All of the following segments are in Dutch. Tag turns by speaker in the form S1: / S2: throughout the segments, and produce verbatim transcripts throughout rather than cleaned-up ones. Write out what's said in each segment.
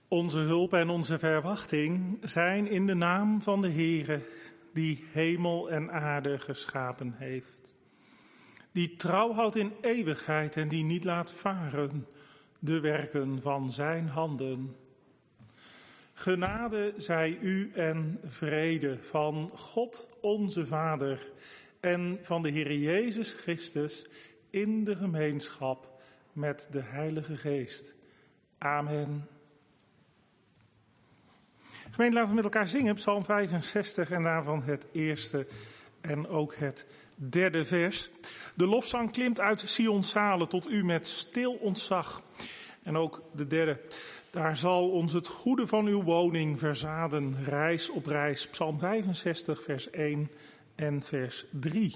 S1: Onze hulp en onze verwachting zijn in de naam van de Heere, die hemel en aarde geschapen heeft. Die trouw houdt in eeuwigheid en die niet laat varen de werken van zijn handen. Genade zij u en vrede van God onze Vader en van de Heere Jezus Christus in de gemeenschap met de Heilige Geest. Amen. Gemeente, laten we met elkaar zingen, Psalm vijfenzestig en daarvan het eerste en ook het derde vers. De lofzang klimt uit Sions zalen tot u met stil ontzag. En ook de derde, daar zal ons het goede van uw woning verzaden, reis op reis. Psalm vijfenzestig, vers één en vers drie.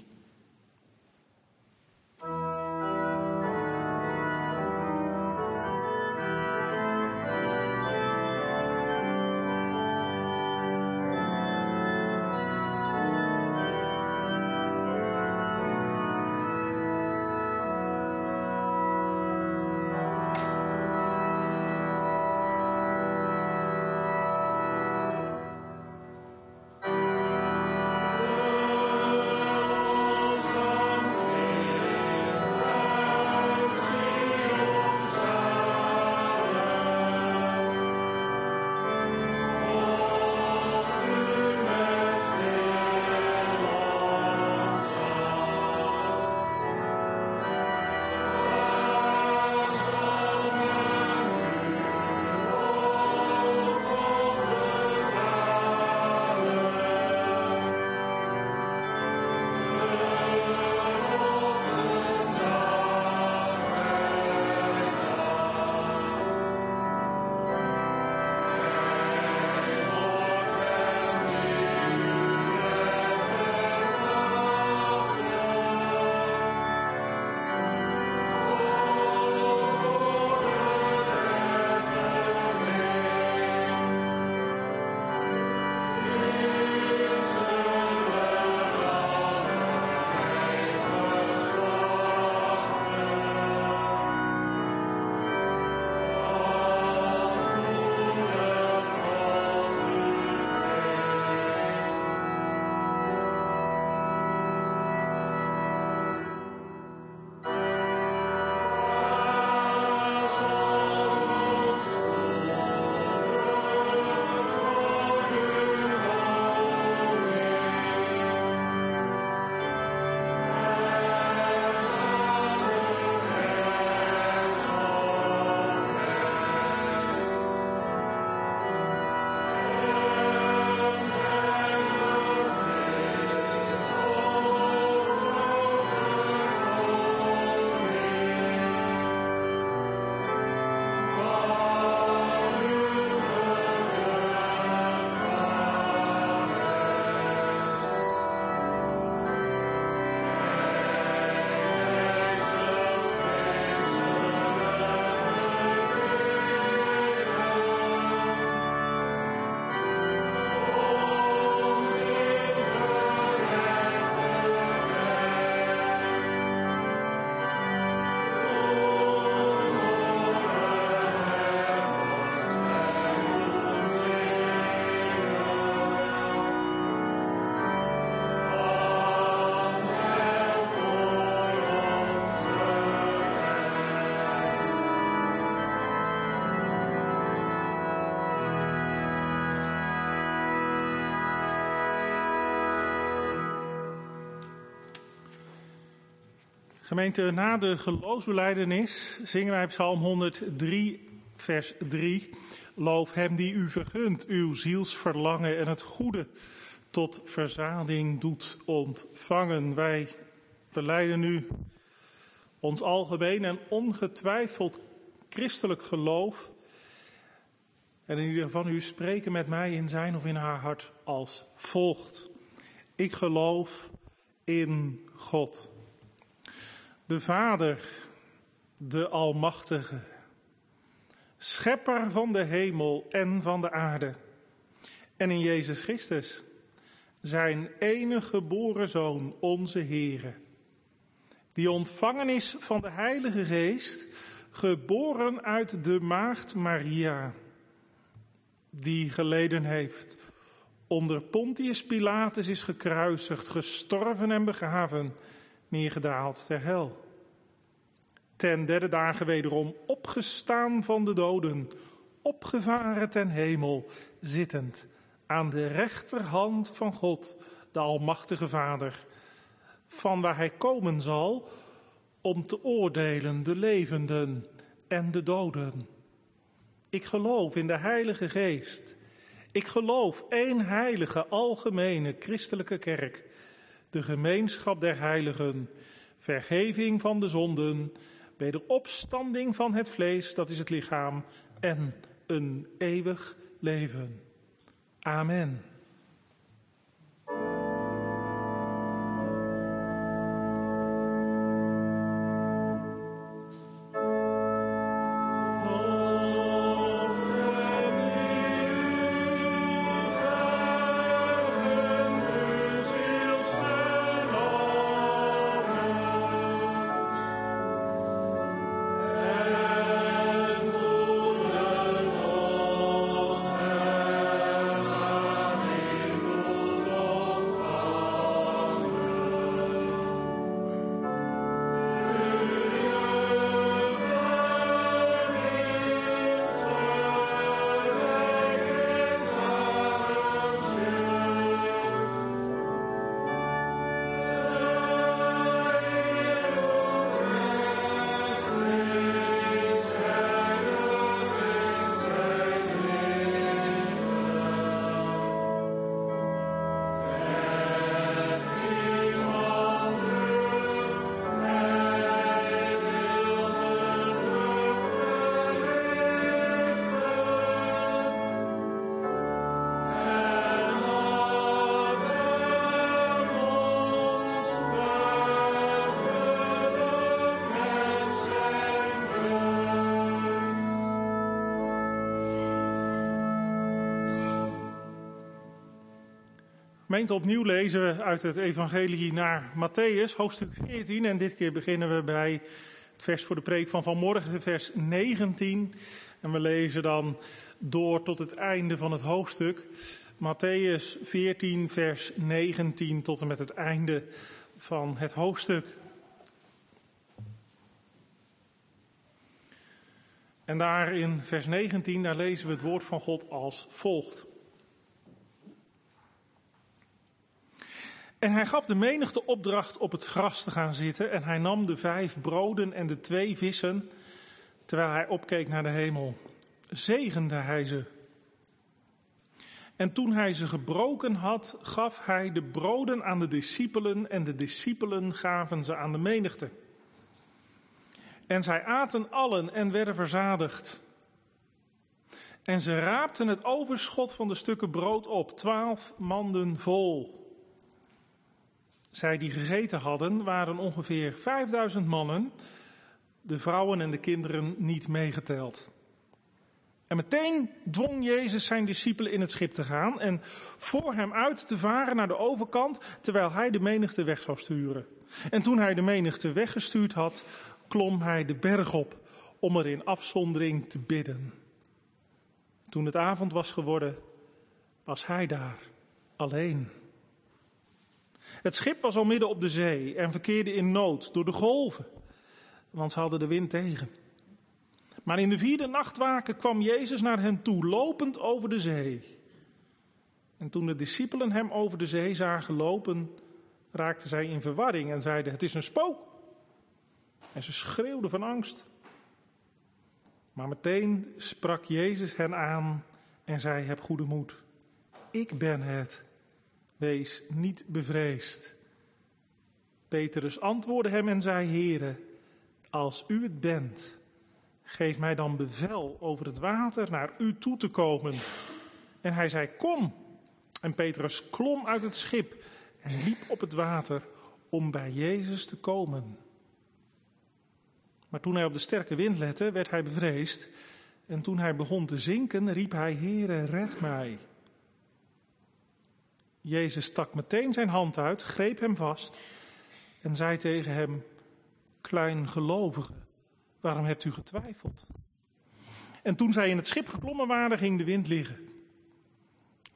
S1: Gemeente, na de geloofsbelijdenis zingen wij Psalm honderddrie, vers drie. Loof hem die u vergunt, uw zielsverlangen en het goede tot verzading doet ontvangen. Wij belijden nu ons algemeen en ongetwijfeld christelijk geloof. En in ieder geval u spreken met mij in zijn of in haar hart als volgt. Ik geloof in God, de Vader, de Almachtige, Schepper van de hemel en van de aarde, en in Jezus Christus, zijn enige geboren Zoon, onze Heere, die ontvangen is van de Heilige Geest, geboren uit de maagd Maria, die geleden heeft, onder Pontius Pilatus is gekruisigd, gestorven en begraven, neergedaald ter hel. Ten derde dagen wederom opgestaan van de doden, opgevaren ten hemel, zittend aan de rechterhand van God, de Almachtige Vader, van waar hij komen zal om te oordelen de levenden en de doden. Ik geloof in de Heilige Geest. Ik geloof één heilige, algemene, christelijke kerk, de gemeenschap der heiligen, vergeving van de zonden, wederopstanding van het vlees, dat is het lichaam, en een eeuwig leven. Amen. Gemeente, opnieuw lezen we uit het evangelie naar Mattheüs, hoofdstuk veertien. En dit keer beginnen we bij het vers voor de preek van vanmorgen, vers negentien. En we lezen dan door tot het einde van het hoofdstuk. Mattheüs veertien, vers negentien tot en met het einde van het hoofdstuk. En daar in vers negentien, daar lezen we het woord van God als volgt. En hij gaf de menigte opdracht op het gras te gaan zitten en hij nam de vijf broden en de twee vissen, terwijl hij opkeek naar de hemel. Zegende hij ze. En toen hij ze gebroken had, gaf hij de broden aan de discipelen en de discipelen gaven ze aan de menigte. En zij aten allen en werden verzadigd. En ze raapten het overschot van de stukken brood op, twaalf manden vol. Zij die gegeten hadden, waren ongeveer vijfduizend mannen, de vrouwen en de kinderen niet meegeteld. En meteen dwong Jezus zijn discipelen in het schip te gaan en voor hem uit te varen naar de overkant, terwijl hij de menigte weg zou sturen. En toen hij de menigte weggestuurd had, klom hij de berg op om er in afzondering te bidden. Toen het avond was geworden, was hij daar, alleen. Het schip was al midden op de zee en verkeerde in nood door de golven, want ze hadden de wind tegen. Maar in de vierde nachtwaken kwam Jezus naar hen toe, lopend over de zee. En toen de discipelen hem over de zee zagen lopen, raakten zij in verwarring en zeiden: het is een spook. En ze schreeuwden van angst. Maar meteen sprak Jezus hen aan en zei: heb goede moed. Ik ben het. Wees niet bevreesd. Petrus antwoordde hem en zei: Heere, als u het bent, geef mij dan bevel over het water naar u toe te komen. En hij zei: kom. En Petrus klom uit het schip en liep op het water om bij Jezus te komen. Maar toen hij op de sterke wind lette, werd hij bevreesd. En toen hij begon te zinken, riep hij: Heere, red mij. Jezus stak meteen zijn hand uit, greep hem vast en zei tegen hem: kleingelovige, waarom hebt u getwijfeld? En toen zij in het schip geklommen waren, ging de wind liggen.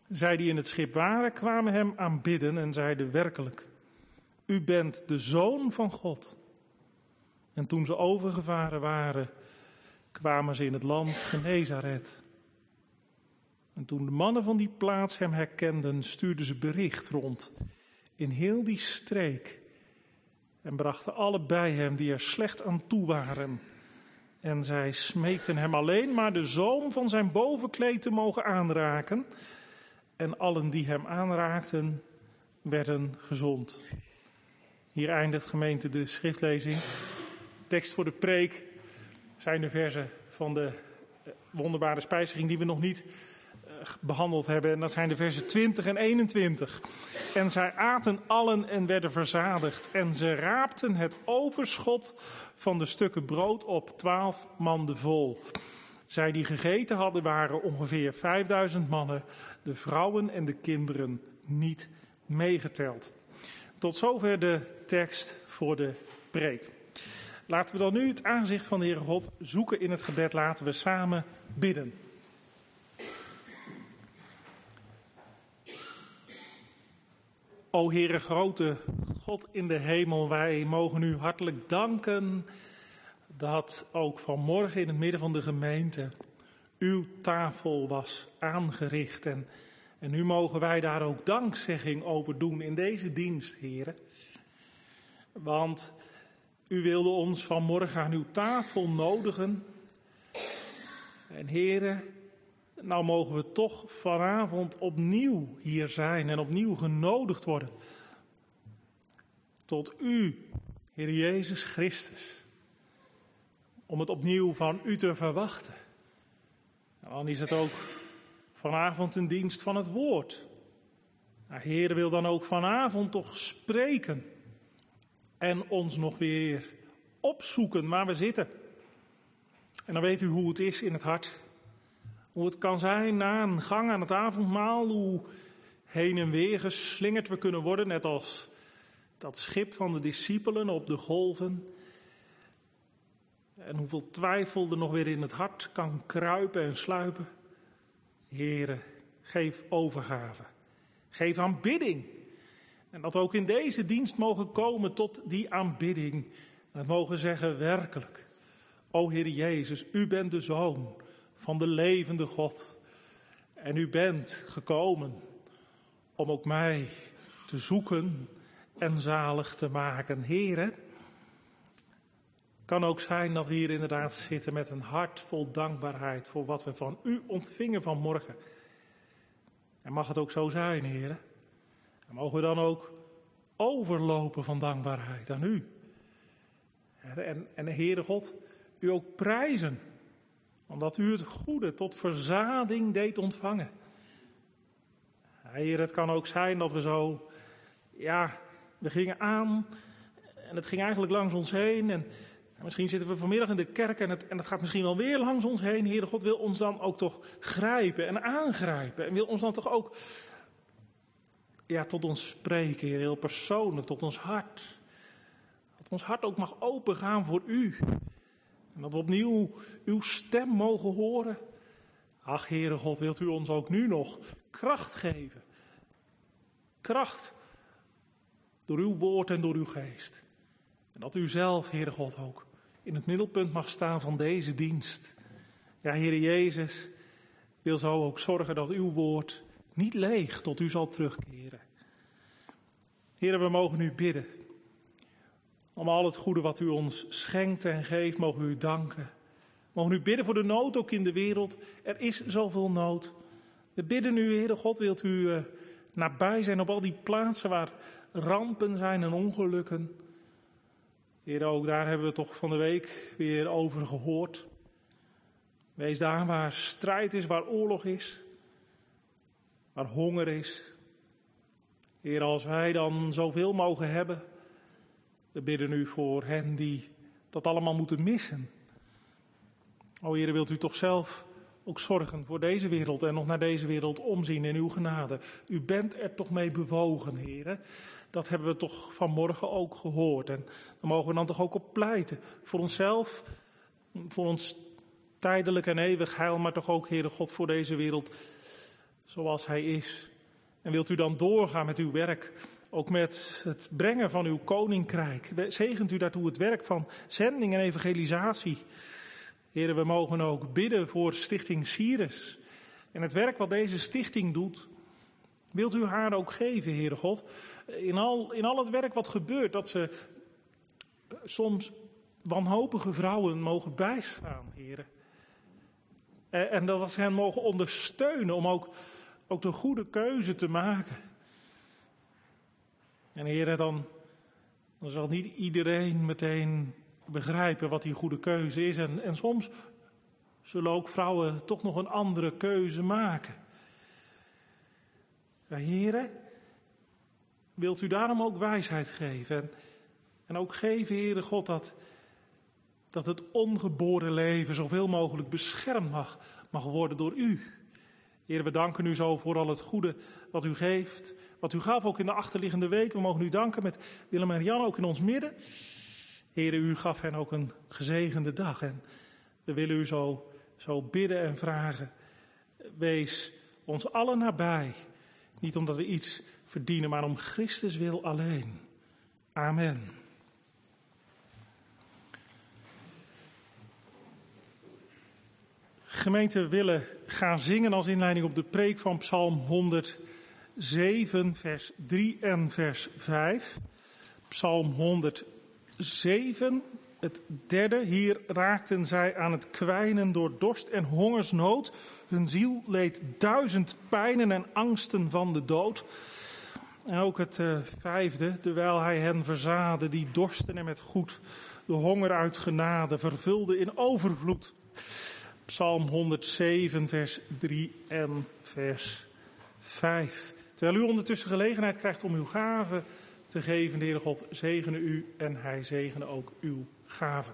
S1: Zij die in het schip waren, kwamen hem aanbidden en zeiden werkelijk: U bent de Zoon van God. En toen ze overgevaren waren, kwamen ze in het land Genezaret. En toen de mannen van die plaats hem herkenden, stuurden ze bericht rond in heel die streek en brachten alle bij hem die er slecht aan toe waren. En zij smeekten hem alleen maar de zoom van zijn bovenkleed te mogen aanraken. En allen die hem aanraakten, werden gezond. Hier eindigt, gemeente, de schriftlezing. Tekst voor de preek zijn de verzen van de wonderbare spijziging die we nog niet behandeld hebben. En dat zijn de versen twintig en eenentwintig. En zij aten allen en werden verzadigd. En ze raapten het overschot van de stukken brood op, twaalf manden vol. Zij die gegeten hadden waren ongeveer vijfduizend mannen, de vrouwen en de kinderen niet meegeteld. Tot zover de tekst voor de preek. Laten we dan nu het aangezicht van de Heere God zoeken in het gebed. Laten we samen bidden. O Heere grote God in de hemel, wij mogen u hartelijk danken dat ook vanmorgen in het midden van de gemeente uw tafel was aangericht. En, en nu mogen wij daar ook dankzegging over doen in deze dienst, Heere. Want u wilde ons vanmorgen aan uw tafel nodigen. En Heere, nou mogen we toch vanavond opnieuw hier zijn en opnieuw genodigd worden. Tot u, Heer Jezus Christus. Om het opnieuw van u te verwachten. En dan is het ook vanavond een dienst van het woord. Nou, Heer wil dan ook vanavond toch spreken. En ons nog weer opzoeken waar we zitten. En dan weet u hoe het is in het hart. Hoe het kan zijn na een gang aan het avondmaal. Hoe heen en weer geslingerd we kunnen worden. Net als dat schip van de discipelen op de golven. En hoeveel twijfel er nog weer in het hart kan kruipen en sluipen. Heere, geef overgave. Geef aanbidding. En dat we ook in deze dienst mogen komen tot die aanbidding. En het mogen zeggen werkelijk. O Heer Jezus, u bent de Zoon van de levende God. En u bent gekomen om ook mij te zoeken en zalig te maken. Heere, kan ook zijn dat we hier inderdaad zitten met een hart vol dankbaarheid voor wat we van u ontvingen vanmorgen. En mag het ook zo zijn, Heere. En mogen we dan ook overlopen van dankbaarheid aan u. En, en Heere God, u ook prijzen. Omdat u het goede tot verzading deed ontvangen. Heer, het kan ook zijn dat we zo, ja, we gingen aan en het ging eigenlijk langs ons heen. En, en misschien zitten we vanmiddag in de kerk en het, en het gaat misschien wel weer langs ons heen. Heere God wil ons dan ook toch grijpen en aangrijpen. En wil ons dan toch ook, ja, tot ons spreken, Heer, heel persoonlijk, tot ons hart. Dat ons hart ook mag opengaan voor u. En dat we opnieuw uw stem mogen horen. Ach, Heere God, wilt u ons ook nu nog kracht geven. Kracht door uw woord en door uw geest. En dat u zelf, Heere God, ook in het middelpunt mag staan van deze dienst. Ja, Heere Jezus, wil zo ook zorgen dat uw woord niet leeg tot u zal terugkeren. Heere, we mogen u bidden. Om al het goede wat u ons schenkt en geeft, mogen we u danken. Mogen u bidden voor de nood ook in de wereld. Er is zoveel nood. We bidden u, Heere God, wilt u uh, nabij zijn op al die plaatsen waar rampen zijn en ongelukken. Heere, ook daar hebben we toch van de week weer over gehoord. Wees daar waar strijd is, waar oorlog is, waar honger is. Heere, als wij dan zoveel mogen hebben, we bidden u voor hen die dat allemaal moeten missen. O Heere, wilt u toch zelf ook zorgen voor deze wereld en nog naar deze wereld omzien in uw genade. U bent er toch mee bewogen, Heere. Dat hebben we toch vanmorgen ook gehoord. En daar mogen we dan toch ook op pleiten. Voor onszelf, voor ons tijdelijk en eeuwig heil, maar toch ook, Heere God, voor deze wereld. zoals hij is. En wilt u dan doorgaan met uw werk, ook met het brengen van uw koninkrijk. Zegent u daartoe het werk van zending en evangelisatie. Heren, we mogen ook bidden voor Stichting Cyrus. En het werk wat deze stichting doet, wilt u haar ook geven, Heere God. In al, in al het werk wat gebeurt, dat ze soms wanhopige vrouwen mogen bijstaan, Heere. En, en dat ze hen mogen ondersteunen om ook, ook de goede keuze te maken. En Heere, dan, dan zal niet iedereen meteen begrijpen wat die goede keuze is. En, en soms zullen ook vrouwen toch nog een andere keuze maken. Ja, Heere, wilt u daarom ook wijsheid geven? En, en ook geven, Heere God, dat, dat het ongeboren leven zoveel mogelijk beschermd mag, mag worden door u. Heere, we danken u zo voor al het goede wat u geeft. Wat u gaf ook in de achterliggende week. We mogen u danken met Willem en Jan ook in ons midden. Heere, u gaf hen ook een gezegende dag. En we willen u zo, zo bidden en vragen. Wees ons allen nabij. Niet omdat we iets verdienen, maar om Christus wil alleen. Amen. Gemeente, we willen gaan zingen als inleiding op de preek van Psalm honderdzeven, vers drie en vers vijf. Psalm honderdzeven, het derde. Hier raakten zij aan het kwijnen door dorst en hongersnood. Hun ziel leed duizend pijnen en angsten van de dood. En ook het uh, vijfde, terwijl hij hen verzaadde, die dorsten en met goed de honger uit genade vervulde in overvloed. Psalm honderdzeven, vers drie en vers vijf. Terwijl u ondertussen gelegenheid krijgt om uw gave te geven, de Heere God zegene u en hij zegene ook uw gaven.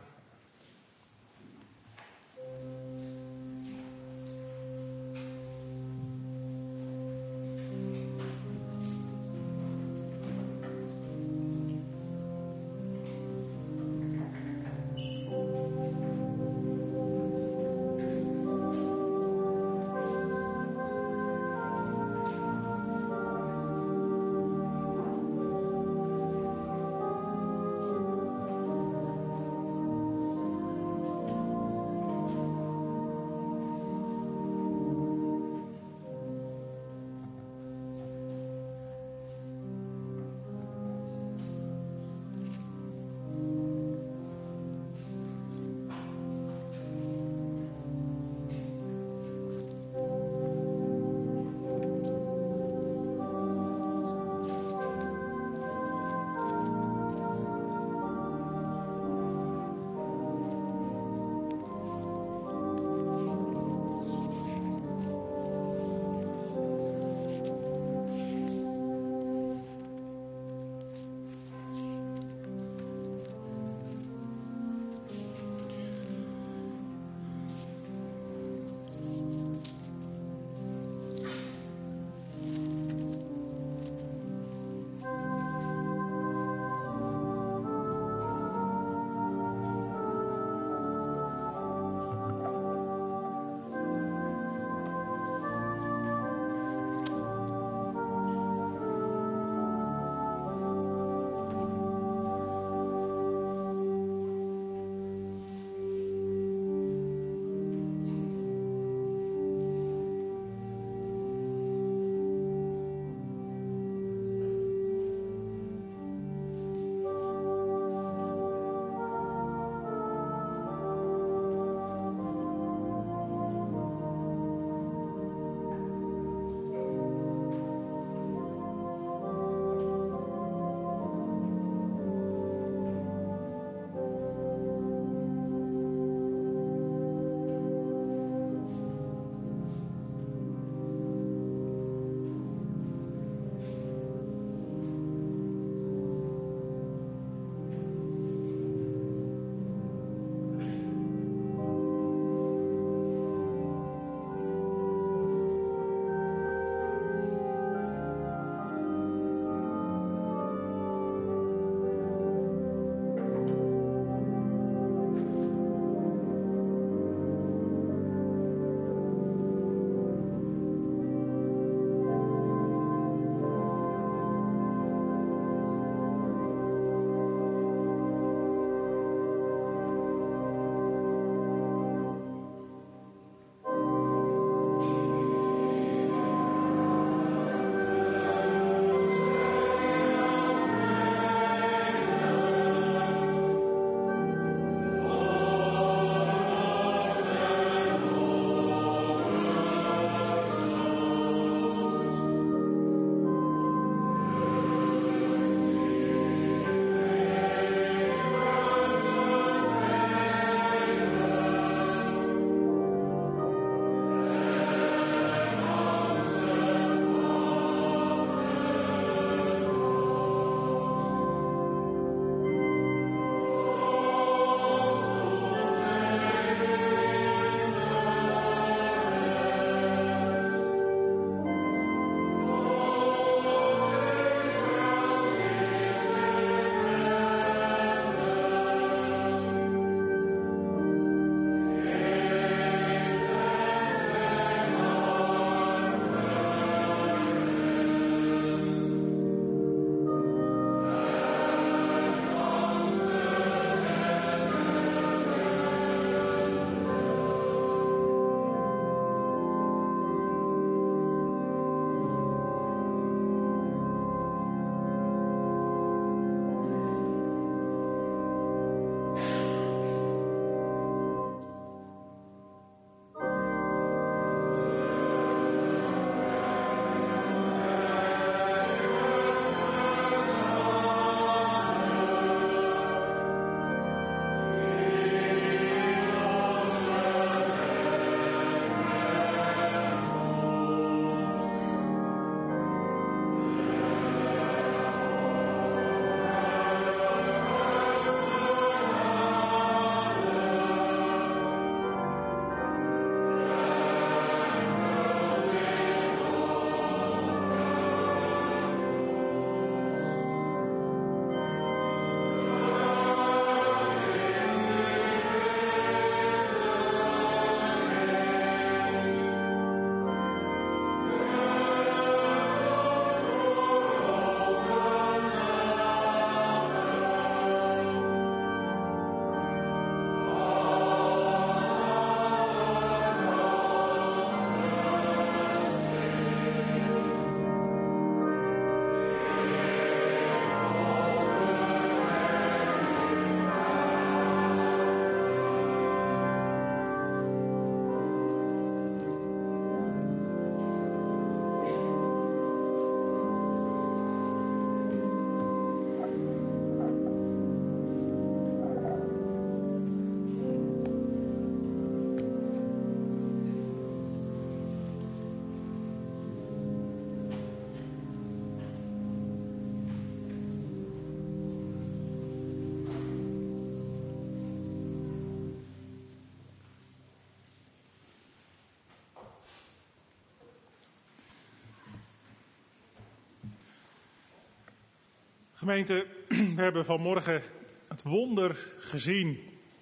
S1: Gemeente, we hebben vanmorgen het wonder gezien.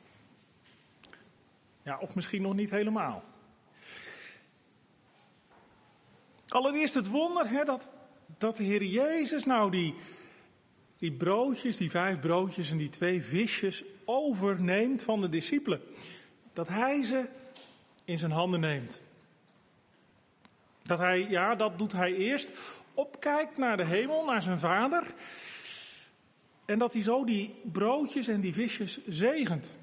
S1: Ja, of misschien nog niet helemaal. Allereerst het wonder hè, dat, dat de Heer Jezus nou die, die broodjes, die vijf broodjes en die twee visjes overneemt van de discipelen. Dat hij ze in zijn handen neemt. Dat hij, ja, dat doet hij eerst, opkijkt naar de hemel, naar zijn Vader. En dat hij zo die broodjes en die visjes zegent.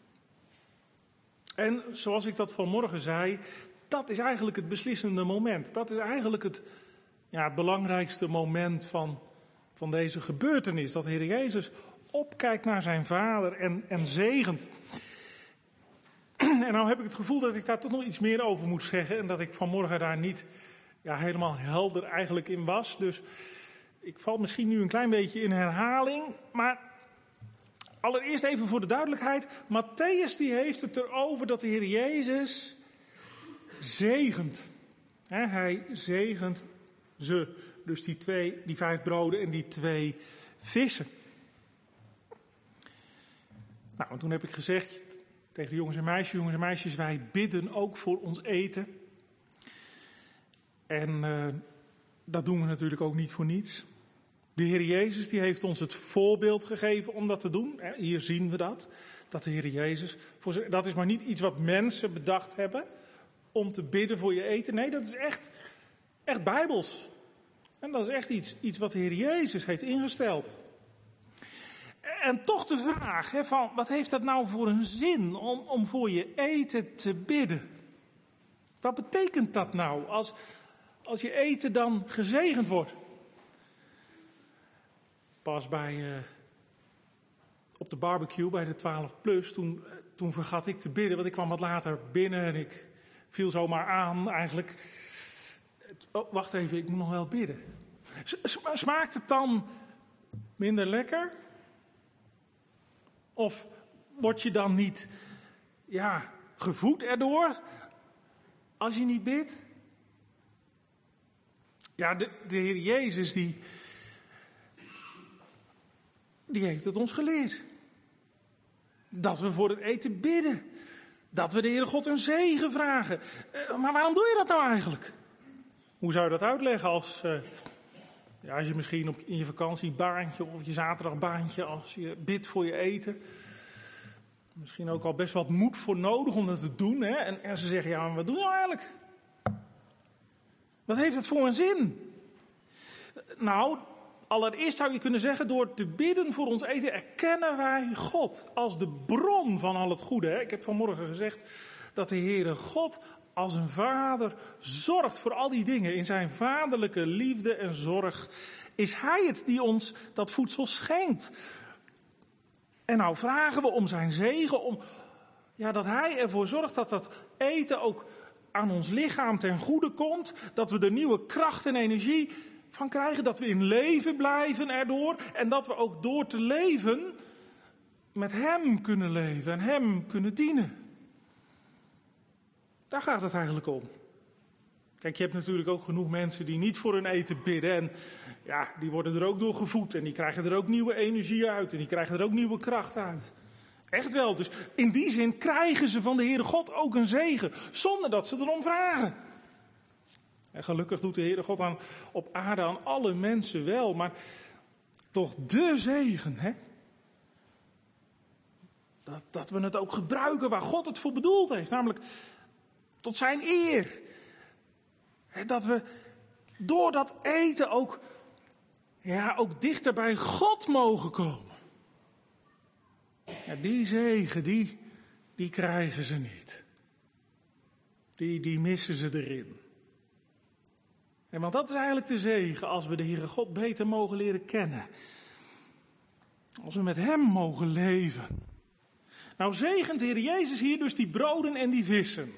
S1: En zoals ik dat vanmorgen zei, dat is eigenlijk het beslissende moment. Dat is eigenlijk het, ja, het belangrijkste moment van, van deze gebeurtenis. Dat de Heer Jezus opkijkt naar zijn Vader en, en zegent. En nou heb ik het gevoel dat ik daar toch nog iets meer over moet zeggen. En dat ik vanmorgen daar niet ja, helemaal helder eigenlijk in was. Dus ik val misschien nu een klein beetje in herhaling. Maar allereerst even voor de duidelijkheid. Mattheüs die heeft het erover dat de Heer Jezus zegent. He, hij zegent ze. Dus die, twee, die vijf broden en die twee vissen. Nou, en toen heb ik gezegd tegen de jongens en meisjes, jongens en meisjes, wij bidden ook voor ons eten. En uh, dat doen we natuurlijk ook niet voor niets. De Heer Jezus die heeft ons het voorbeeld gegeven om dat te doen. Hier zien we dat. Dat de Heer Jezus, voor ze, dat is maar niet iets wat mensen bedacht hebben om te bidden voor je eten. Nee, dat is echt, echt bijbels. En dat is echt iets, iets wat de Heer Jezus heeft ingesteld. En toch de vraag, hè, van wat heeft dat nou voor een zin om, om voor je eten te bidden? Wat betekent dat nou als, als je eten dan gezegend wordt? Pas bij, uh, op de barbecue bij de twaalf plus, toen, toen vergat ik te bidden, want ik kwam wat later binnen en ik viel zomaar aan eigenlijk. Oh, wacht even, ik moet nog wel bidden. Smaakt het dan minder lekker? Of word je dan niet ja, gevoed erdoor als je niet bidt? Ja, de, de Heer Jezus die, die heeft het ons geleerd. Dat we voor het eten bidden. Dat we de Heere God een zegen vragen. Uh, maar waarom doe je dat nou eigenlijk? Hoe zou je dat uitleggen als, uh, ja, als je misschien op, in je vakantiebaantje of je zaterdagbaantje, als je bidt voor je eten. Misschien ook al best wat moed voor nodig om dat te doen. Hè? En, en ze zeggen, ja, maar wat doe je nou eigenlijk? Wat heeft het voor een zin? Nou, allereerst zou je kunnen zeggen, door te bidden voor ons eten erkennen wij God als de bron van al het goede. Hè? Ik heb vanmorgen gezegd dat de Heere God als een vader zorgt voor al die dingen. In zijn vaderlijke liefde en zorg is hij het die ons dat voedsel schenkt. En nou vragen we om zijn zegen, om, ja, dat hij ervoor zorgt dat dat eten ook aan ons lichaam ten goede komt. Dat we er nieuwe kracht en energie van krijgen, dat we in leven blijven erdoor. En dat we ook door te leven met hem kunnen leven en hem kunnen dienen. Daar gaat het eigenlijk om. Kijk, je hebt natuurlijk ook genoeg mensen die niet voor hun eten bidden. En ja, die worden er ook door gevoed. En die krijgen er ook nieuwe energie uit. En die krijgen er ook nieuwe kracht uit. Echt wel. Dus in die zin krijgen ze van de Heere God ook een zegen. Zonder dat ze erom vragen. En gelukkig doet de Heere God aan, op aarde aan alle mensen wel. Maar toch de zegen, hè? Dat, dat we het ook gebruiken waar God het voor bedoeld heeft. Namelijk tot zijn eer. Dat we door dat eten ook, ja, ook dichter bij God mogen komen. Ja, die zegen, die, die krijgen ze niet. Die, die missen ze erin. En want dat is eigenlijk de zegen als we de Heere God beter mogen leren kennen. Als we met hem mogen leven. Nou zegent de Heer Jezus hier dus die broden en die vissen.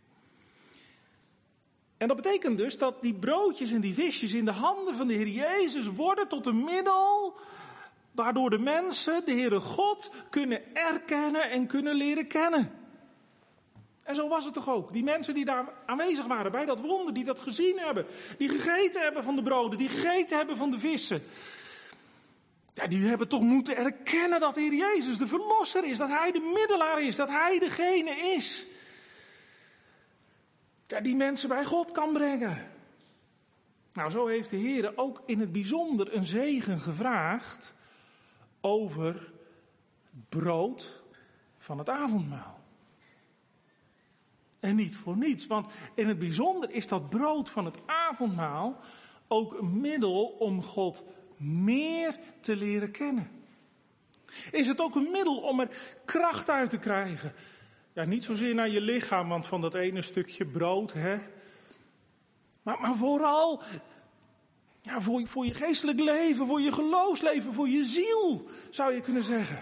S1: En dat betekent dus dat die broodjes en die visjes in de handen van de Heer Jezus worden tot een middel waardoor de mensen de Heere God kunnen erkennen en kunnen leren kennen. En zo was het toch ook. Die mensen die daar aanwezig waren bij dat wonder, die dat gezien hebben, die gegeten hebben van de broden, die gegeten hebben van de vissen. Ja, die hebben toch moeten erkennen dat de Heer Jezus de verlosser is. Dat Hij de middelaar is. Dat Hij degene is. Ja, die mensen bij God kan brengen. Nou, zo heeft de Heer ook in het bijzonder een zegen gevraagd over het brood van het avondmaal. En niet voor niets, want in het bijzonder is dat brood van het avondmaal ook een middel om God meer te leren kennen. Is het ook een middel om er kracht uit te krijgen? Ja, niet zozeer naar je lichaam, want van dat ene stukje brood, hè. Maar, maar vooral ja, voor, voor je geestelijk leven, voor je geloofsleven, voor je ziel, zou je kunnen zeggen.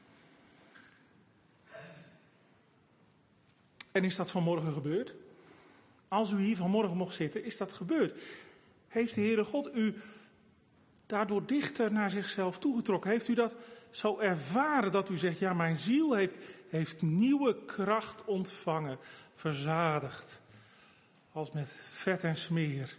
S1: En is dat vanmorgen gebeurd? Als u hier vanmorgen mocht zitten, is dat gebeurd? Heeft de Heere God u daardoor dichter naar zichzelf toegetrokken? Heeft u dat zo ervaren dat u zegt, ja, mijn ziel heeft, heeft nieuwe kracht ontvangen, verzadigd, als met vet en smeer.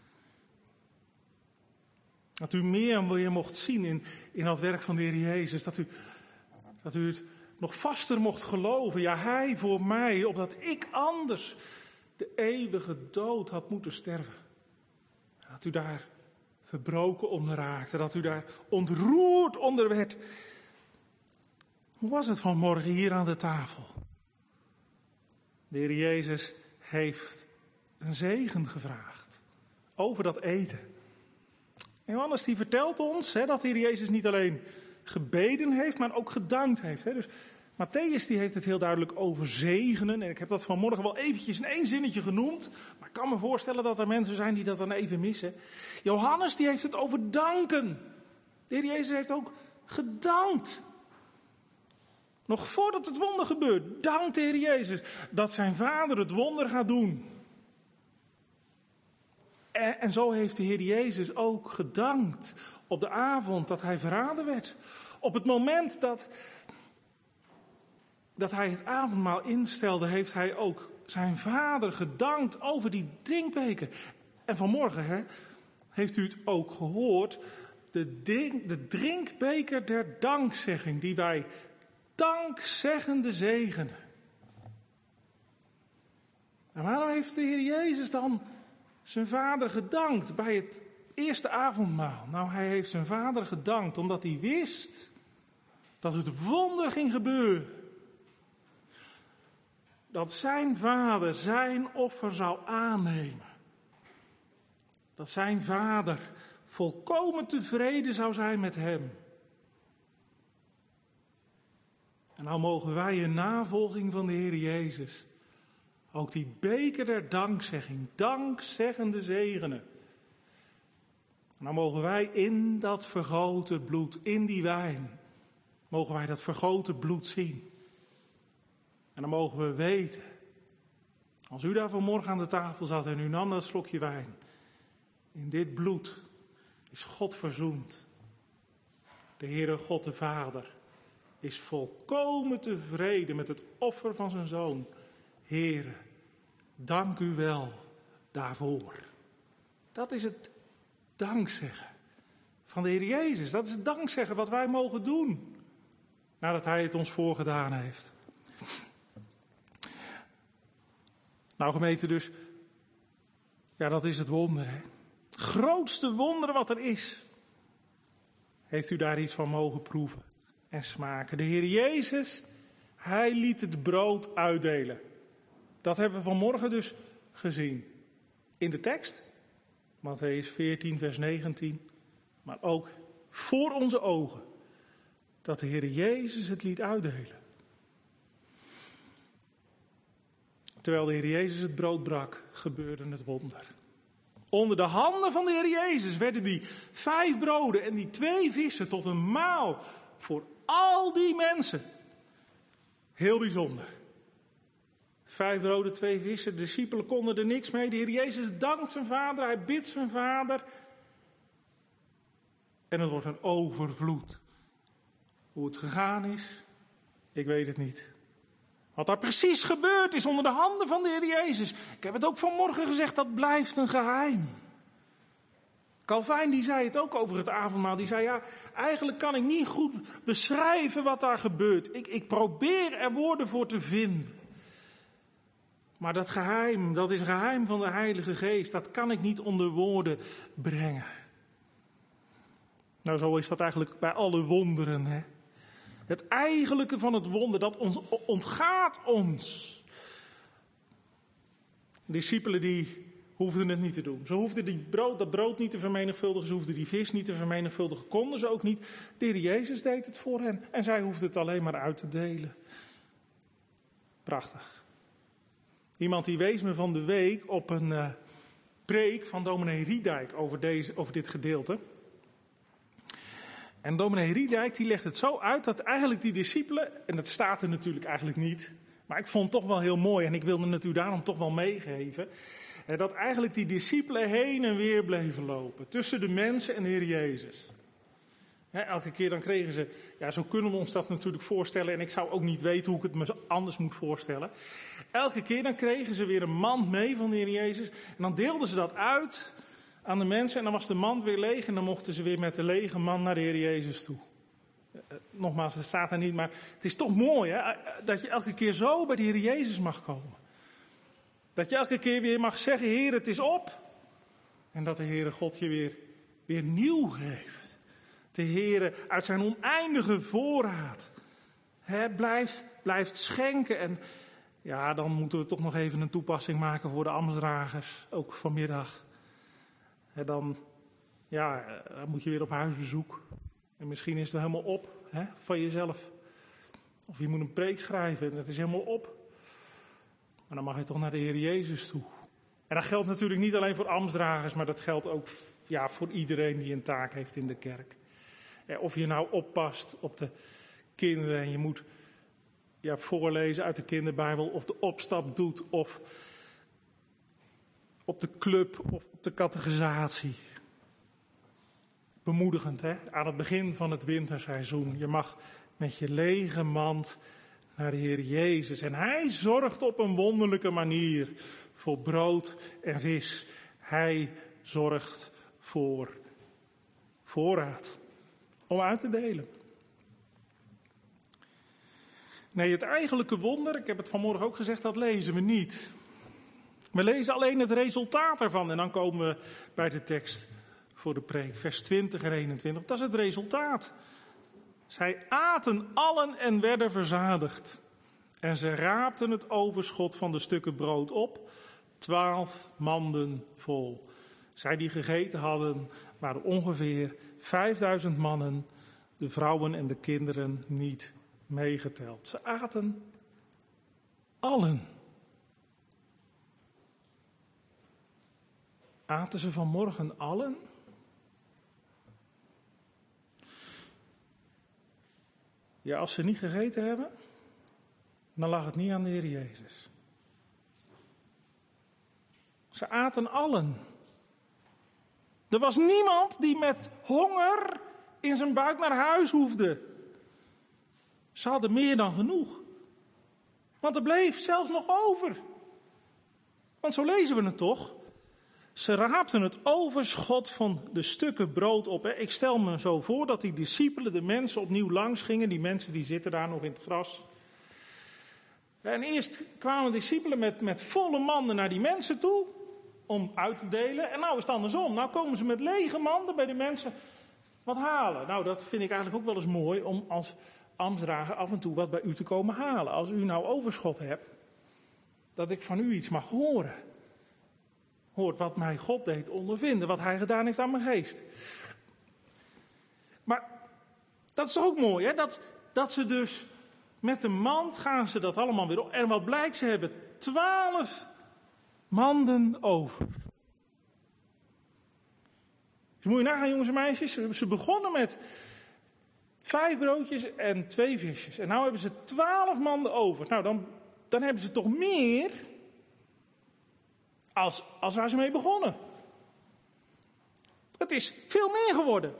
S1: Dat u meer en meer mocht zien in, in dat werk van de Heer Jezus, dat u, dat u het nog vaster mocht geloven. Ja, Hij voor mij, opdat ik anders de eeuwige dood had moeten sterven. Dat u daar verbroken onder raakte, dat u daar ontroerd onder werd. Hoe was het vanmorgen hier aan de tafel? De Heer Jezus heeft een zegen gevraagd over dat eten. En Johannes die vertelt ons hè, dat de Heer Jezus niet alleen gebeden heeft, maar ook gedankt heeft. Hè. Dus Matthäus die heeft het heel duidelijk over zegenen. En ik heb dat vanmorgen wel eventjes in één zinnetje genoemd. Maar ik kan me voorstellen dat er mensen zijn die dat dan even missen. Johannes die heeft het over danken. De Heer Jezus heeft ook gedankt. Nog voordat het wonder gebeurt, dankt de Heer Jezus dat zijn Vader het wonder gaat doen. En, en zo heeft de Heer Jezus ook gedankt op de avond dat hij verraden werd. Op het moment dat, dat hij het avondmaal instelde, heeft hij ook zijn Vader gedankt over die drinkbeker. En vanmorgen hè, heeft u het ook gehoord, de, drink, de drinkbeker der dankzegging die wij dankzeggende zegenen. En waarom heeft de Heer Jezus dan zijn Vader gedankt bij het eerste avondmaal? Nou, hij heeft zijn Vader gedankt omdat hij wist dat het wonder ging gebeuren. Dat zijn Vader zijn offer zou aannemen. Dat zijn Vader volkomen tevreden zou zijn met hem. En nou mogen wij in navolging van de Heer Jezus ook die beker der dankzegging, dankzeggende zegenen. En dan mogen wij in dat vergoten bloed, in die wijn, mogen wij dat vergoten bloed zien. En dan mogen we weten, als u daar vanmorgen aan de tafel zat en u nam dat slokje wijn, in dit bloed is God verzoend. De Heere God de Vader is volkomen tevreden met het offer van zijn Zoon. Heere, dank u wel daarvoor. Dat is het dankzeggen van de Heer Jezus. Dat is het dankzeggen wat wij mogen doen nadat Hij het ons voorgedaan heeft. Nou gemeente dus, ja dat is het wonder hè. Grootste wonder wat er is. Heeft u daar iets van mogen proeven en smaken? De Heer Jezus, Hij liet het brood uitdelen. Dat hebben we vanmorgen dus gezien. In de tekst, Matthäus veertien vers negentien. Maar ook voor onze ogen. Dat de Heer Jezus het liet uitdelen. Terwijl de Heer Jezus het brood brak, gebeurde het wonder. Onder de handen van de Heer Jezus werden die vijf broden en die twee vissen tot een maal voor al die mensen. Heel bijzonder. Vijf broden, twee vissen, de discipelen konden er niks mee. De Heer Jezus dankt zijn Vader, hij bidt zijn Vader. En het wordt een overvloed. Hoe het gegaan is, ik weet het niet. Wat daar precies gebeurd is onder de handen van de Heer Jezus. Ik heb het ook vanmorgen gezegd, dat blijft een geheim. Calvijn die zei het ook over het avondmaal. Die zei, ja, eigenlijk kan ik niet goed beschrijven wat daar gebeurt. Ik, ik probeer er woorden voor te vinden. Maar dat geheim, dat is een geheim van de Heilige Geest. Dat kan ik niet onder woorden brengen. Nou, zo is dat eigenlijk bij alle wonderen. Hè? Het eigenlijke van het wonder, dat ons, ontgaat ons. De discipelen die hoefden het niet te doen. Ze hoefden die brood, dat brood niet te vermenigvuldigen. Ze hoefden die vis niet te vermenigvuldigen. Konden ze ook niet. De Heer Jezus deed het voor hen. En zij hoefden het alleen maar uit te delen. Prachtig. Iemand die wees me van de week op een uh, preek van dominee Riedijk over, deze, over dit gedeelte. En dominee Riedijk die legt het zo uit dat eigenlijk die discipelen, en dat staat er natuurlijk eigenlijk niet, maar ik vond het toch wel heel mooi en ik wilde het u daarom toch wel meegeven, dat eigenlijk die discipelen heen en weer bleven lopen tussen de mensen en de Heer Jezus. He, elke keer dan kregen ze, ja zo kunnen we ons dat natuurlijk voorstellen en ik zou ook niet weten hoe ik het me anders moet voorstellen. Elke keer dan kregen ze weer een mand mee van de Heer Jezus en dan deelden ze dat uit aan de mensen en dan was de mand weer leeg en dan mochten ze weer met de lege mand naar de Heer Jezus toe. Uh, nogmaals, het staat er niet, maar het is toch mooi hè, dat je elke keer zo bij de Heer Jezus mag komen. Dat je elke keer weer mag zeggen, Heer, het is op. En dat de Heere God je weer, weer nieuw geeft. De Heere uit zijn oneindige voorraad hè, blijft, blijft schenken. En ja, dan moeten we toch nog even een toepassing maken voor de ambtsdragers, ook vanmiddag. En dan, ja, dan moet je weer op huisbezoek. En misschien is het helemaal op hè, van jezelf. Of je moet een preek schrijven en het is helemaal op. Maar dan mag je toch naar de Heer Jezus toe. En dat geldt natuurlijk niet alleen voor ambtsdragers, maar dat geldt ook ja, voor iedereen die een taak heeft in de kerk. Of je nou oppast op de kinderen en je moet ja, voorlezen uit de kinderbijbel, of de opstap doet, of op de club, of op de catechisatie. Bemoedigend, hè? Aan het begin van het winterseizoen. Je mag met je lege mand naar de Heer Jezus. En Hij zorgt op een wonderlijke manier voor brood en vis. Hij zorgt voor voorraad om uit te delen. Nee, het eigenlijke wonder, ik heb het vanmorgen ook gezegd, dat lezen we niet. We lezen alleen het resultaat ervan. En dan komen we bij de tekst voor de preek, vers twintig en eenentwintig. Dat is het resultaat. Zij aten allen en werden verzadigd. En ze raapten het overschot van de stukken brood op, twaalf manden vol. Zij die gegeten hadden, waren ongeveer vijfduizend mannen, de vrouwen en de kinderen niet meegeteld. Ze aten allen. Aten ze vanmorgen allen? Ja, als ze niet gegeten hebben, dan lag het niet aan de Heer Jezus. Ze aten allen. Er was niemand die met honger in zijn buik naar huis hoefde. Ze hadden meer dan genoeg. Want er bleef zelfs nog over. Want zo lezen we het toch? Ze raapten het overschot van de stukken brood op. Hè. Ik stel me zo voor dat die discipelen de mensen opnieuw langs gingen. Die mensen die zitten daar nog in het gras. En eerst kwamen de discipelen met, met volle manden naar die mensen toe. Om uit te delen. En nou is het andersom. Nou komen ze met lege manden bij de mensen wat halen. Nou, dat vind ik eigenlijk ook wel eens mooi om als ambtsdrager af en toe wat bij u te komen halen. Als u nou overschot hebt, dat ik van u iets mag horen. Hoort wat mij God deed ondervinden, wat hij gedaan heeft aan mijn geest. Maar dat is ook mooi, hè? Dat, dat ze dus met de mand gaan ze dat allemaal weer op. En wat blijkt, ze hebben twaalf manden over. Dus moet je nagaan, jongens en meisjes. Ze begonnen met vijf broodjes en twee visjes. En nu hebben ze twaalf manden over. Nou, dan, dan hebben ze toch meer als, als waar ze mee begonnen. Het is veel meer geworden.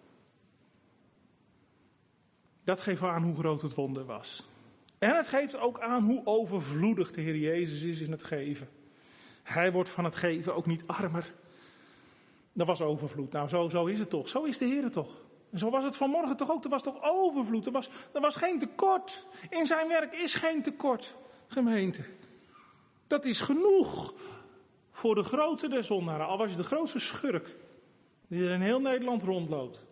S1: Dat geeft wel aan hoe groot het wonder was. En het geeft ook aan hoe overvloedig de Heer Jezus is in het geven. Hij wordt van het geven ook niet armer. Er was overvloed. Nou, zo, zo is het toch. Zo is de Heer toch. En zo was het vanmorgen toch ook. Er was toch overvloed. Er was, er was geen tekort. In zijn werk is geen tekort, gemeente. Dat is genoeg voor de grote der zondaren. Al was je de grootste schurk die er in heel Nederland rondloopt.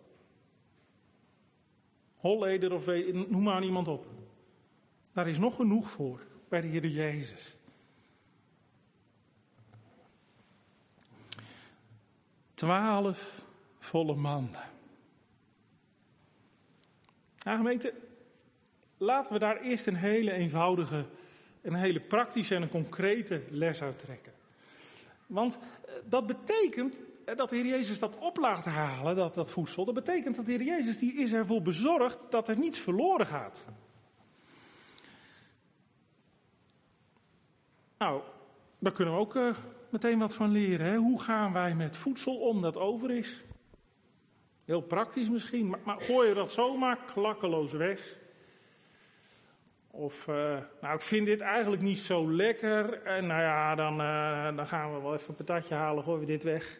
S1: Holleder of weet, noem maar iemand op. Daar is nog genoeg voor bij de Heer Jezus. Twaalf volle manden. Ja, gemeente, laten we daar eerst een hele eenvoudige, een hele praktische en een concrete les uit trekken. Want dat betekent dat de Heer Jezus dat op laat halen, dat, dat voedsel. Dat betekent dat de Heer Jezus die is ervoor bezorgd dat er niets verloren gaat. Nou, daar kunnen we ook uh, meteen wat van leren. Hè? Hoe gaan wij met voedsel om dat over is? Heel praktisch misschien, maar, maar gooi je dat zomaar klakkeloos weg? Of, uh, nou ik vind dit eigenlijk niet zo lekker. En nou ja, dan, uh, dan gaan we wel even een patatje halen, gooien we dit weg.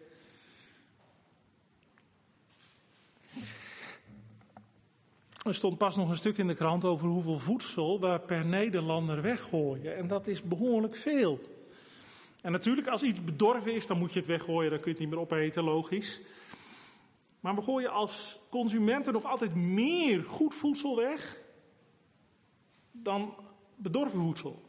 S1: Er stond pas nog een stuk in de krant over hoeveel voedsel we per Nederlander weggooien. En dat is behoorlijk veel. En natuurlijk, als iets bedorven is, dan moet je het weggooien. Dan kun je het niet meer opeten, logisch. Maar we gooien als consumenten nog altijd meer goed voedsel weg dan bedorven voedsel.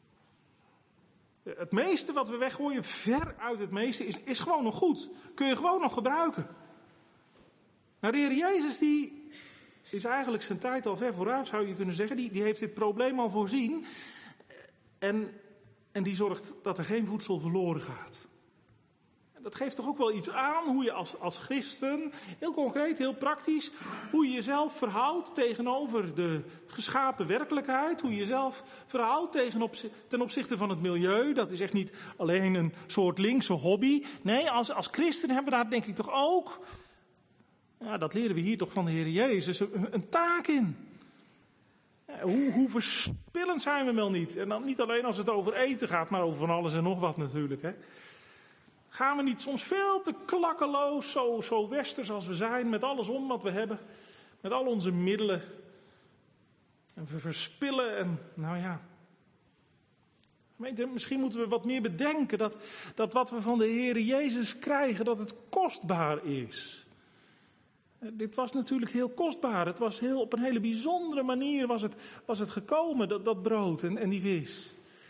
S1: Het meeste wat we weggooien, ver uit het meeste, is, is gewoon nog goed. Kun je gewoon nog gebruiken. Nou, de Heer Jezus die is eigenlijk zijn tijd al ver vooruit, zou je kunnen zeggen. Die, die heeft dit probleem al voorzien. En, en die zorgt dat er geen voedsel verloren gaat. Dat geeft toch ook wel iets aan hoe je als, als christen, heel concreet, heel praktisch, hoe je jezelf verhoudt tegenover de geschapen werkelijkheid. Hoe je jezelf verhoudt tegen ten opzichte van het milieu. Dat is echt niet alleen een soort linkse hobby. Nee, als, als christen hebben we daar denk ik toch ook, ja, dat leren we hier toch van de Heer Jezus, een, een taak in. Ja, hoe, hoe verspillend zijn we wel niet. En dan niet alleen als het over eten gaat, maar over van alles en nog wat natuurlijk, hè. Gaan we niet soms veel te klakkeloos, zo, zo westers als we zijn, met alles om wat we hebben, met al onze middelen. En we verspillen en, nou ja. Misschien moeten we wat meer bedenken dat, dat wat we van de Heer Jezus krijgen, dat het kostbaar is. Dit was natuurlijk heel kostbaar. Het was heel, op een hele bijzondere manier was het, was het gekomen, dat, dat brood en, en die vis.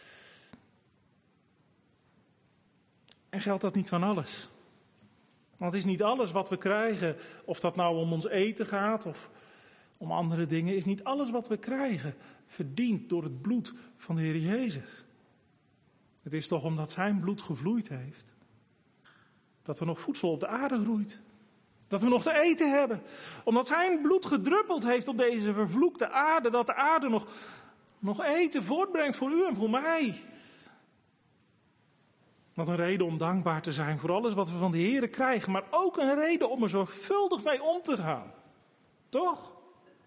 S1: En geldt dat niet van alles? Want het is niet alles wat we krijgen, of dat nou om ons eten gaat of om andere dingen, is niet alles wat we krijgen verdiend door het bloed van de Heer Jezus. Het is toch omdat zijn bloed gevloeid heeft, dat er nog voedsel op de aarde groeit. Dat we nog te eten hebben. Omdat zijn bloed gedruppeld heeft op deze vervloekte aarde, dat de aarde nog, nog eten voortbrengt voor u en voor mij. Wat een reden om dankbaar te zijn voor alles wat we van de Heer krijgen. Maar ook een reden om er zorgvuldig mee om te gaan. Toch?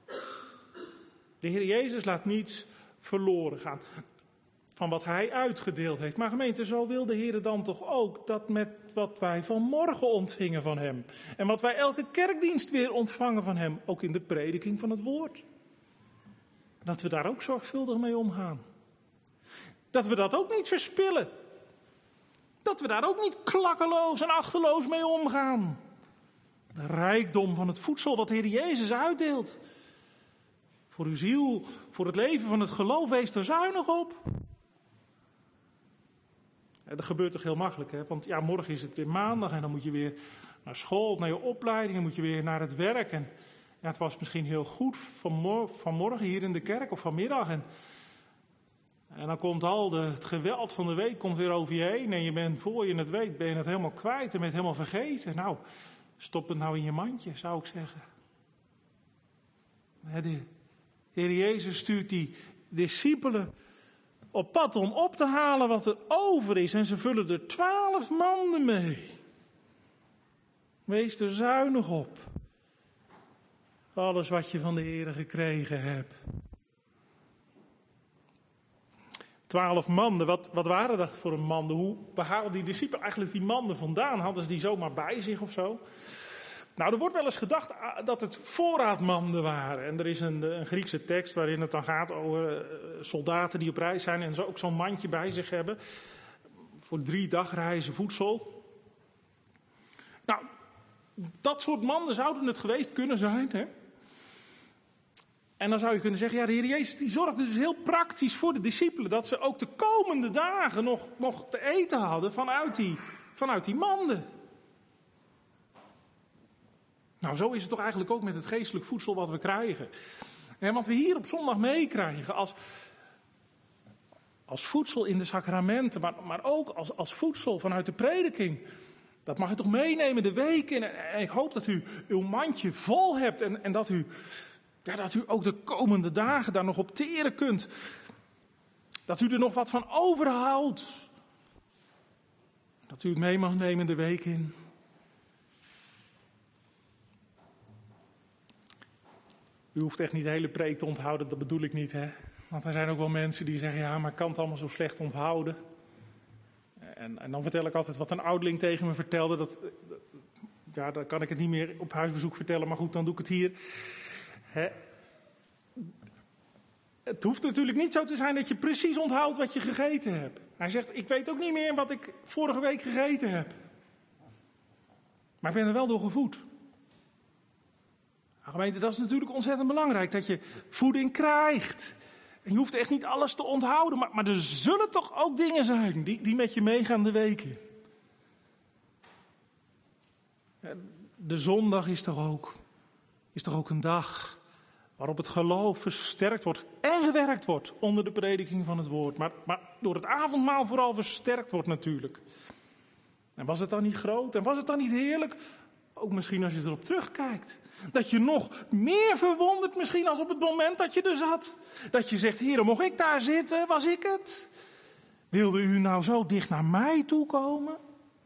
S1: De Heer Jezus laat niets verloren gaan van wat hij uitgedeeld heeft. Maar gemeente, zo wil de Heer dan toch ook dat met wat wij vanmorgen ontvingen van hem. En wat wij elke kerkdienst weer ontvangen van hem. Ook in de prediking van het woord. Dat we daar ook zorgvuldig mee omgaan. Dat we dat ook niet verspillen. Dat we daar ook niet klakkeloos en achterloos mee omgaan. De rijkdom van het voedsel wat de Heer Jezus uitdeelt. Voor uw ziel, voor het leven van het geloof, wees er zuinig op. Dat gebeurt toch heel makkelijk, hè? Want ja, morgen is het weer maandag en dan moet je weer naar school, naar je opleiding, en moet je weer naar het werk. En ja, het was misschien heel goed vanmorgen, vanmorgen hier in de kerk of vanmiddag. En, en dan komt al de, het geweld van de week komt weer over je heen. En je bent, voor je het weet, ben je het helemaal kwijt en ben je het helemaal vergeten. Nou, stop het nou in je mandje, zou ik zeggen. De Heer Jezus stuurt die discipelen op pad om op te halen wat er over is. En ze vullen er twaalf manden mee. Wees er zuinig op. Alles wat je van de Heer gekregen hebt. Twaalf manden, wat, wat waren dat voor een manden? Hoe behaalden die discipelen eigenlijk die manden vandaan? Hadden ze die zomaar bij zich of zo? Nou, er wordt wel eens gedacht dat het voorraadmanden waren. En er is een, een Griekse tekst waarin het dan gaat over soldaten die op reis zijn en zo ook zo'n mandje bij zich hebben. Voor drie dagreizen voedsel. Nou, dat soort manden zouden het geweest kunnen zijn, hè? En dan zou je kunnen zeggen, ja, de Heer Jezus die zorgde dus heel praktisch voor de discipelen. Dat ze ook de komende dagen nog, nog te eten hadden vanuit die, vanuit die manden. Nou, zo is het toch eigenlijk ook met het geestelijk voedsel wat we krijgen. En wat we hier op zondag meekrijgen als, als voedsel in de sacramenten, maar, maar ook als, als voedsel vanuit de prediking. Dat mag je toch meenemen de week in. En ik hoop dat u uw mandje vol hebt en, en dat u... Ja, dat u ook de komende dagen daar nog op teren kunt. Dat u er nog wat van overhoudt. Dat u het mee mag nemen de week in. U hoeft echt niet de hele preek te onthouden, dat bedoel ik niet, hè. Want er zijn ook wel mensen die zeggen, ja, maar ik kan het allemaal zo slecht onthouden. En, en dan vertel ik altijd wat een ouderling tegen me vertelde. Dat, ja, dan kan ik het niet meer op huisbezoek vertellen, maar goed, dan doe ik het hier. He. Het hoeft natuurlijk niet zo te zijn dat je precies onthoudt wat je gegeten hebt. Hij zegt, ik weet ook niet meer wat ik vorige week gegeten heb. Maar ik ben er wel door gevoed. Nou, gemeente, dat is natuurlijk ontzettend belangrijk, dat je voeding krijgt. En je hoeft echt niet alles te onthouden, maar, maar er zullen toch ook dingen zijn die, die met je meegaan de week in. De zondag is toch ook, is toch ook een dag waarop het geloof versterkt wordt en gewerkt wordt onder de prediking van het woord. Maar, maar door het avondmaal vooral versterkt wordt natuurlijk. En was het dan niet groot en was het dan niet heerlijk? Ook misschien als je erop terugkijkt. Dat je nog meer verwondert misschien als op het moment dat je er zat. Dat je zegt, Heere, mocht ik daar zitten? Was ik het? Wilde u nou zo dicht naar mij toe komen?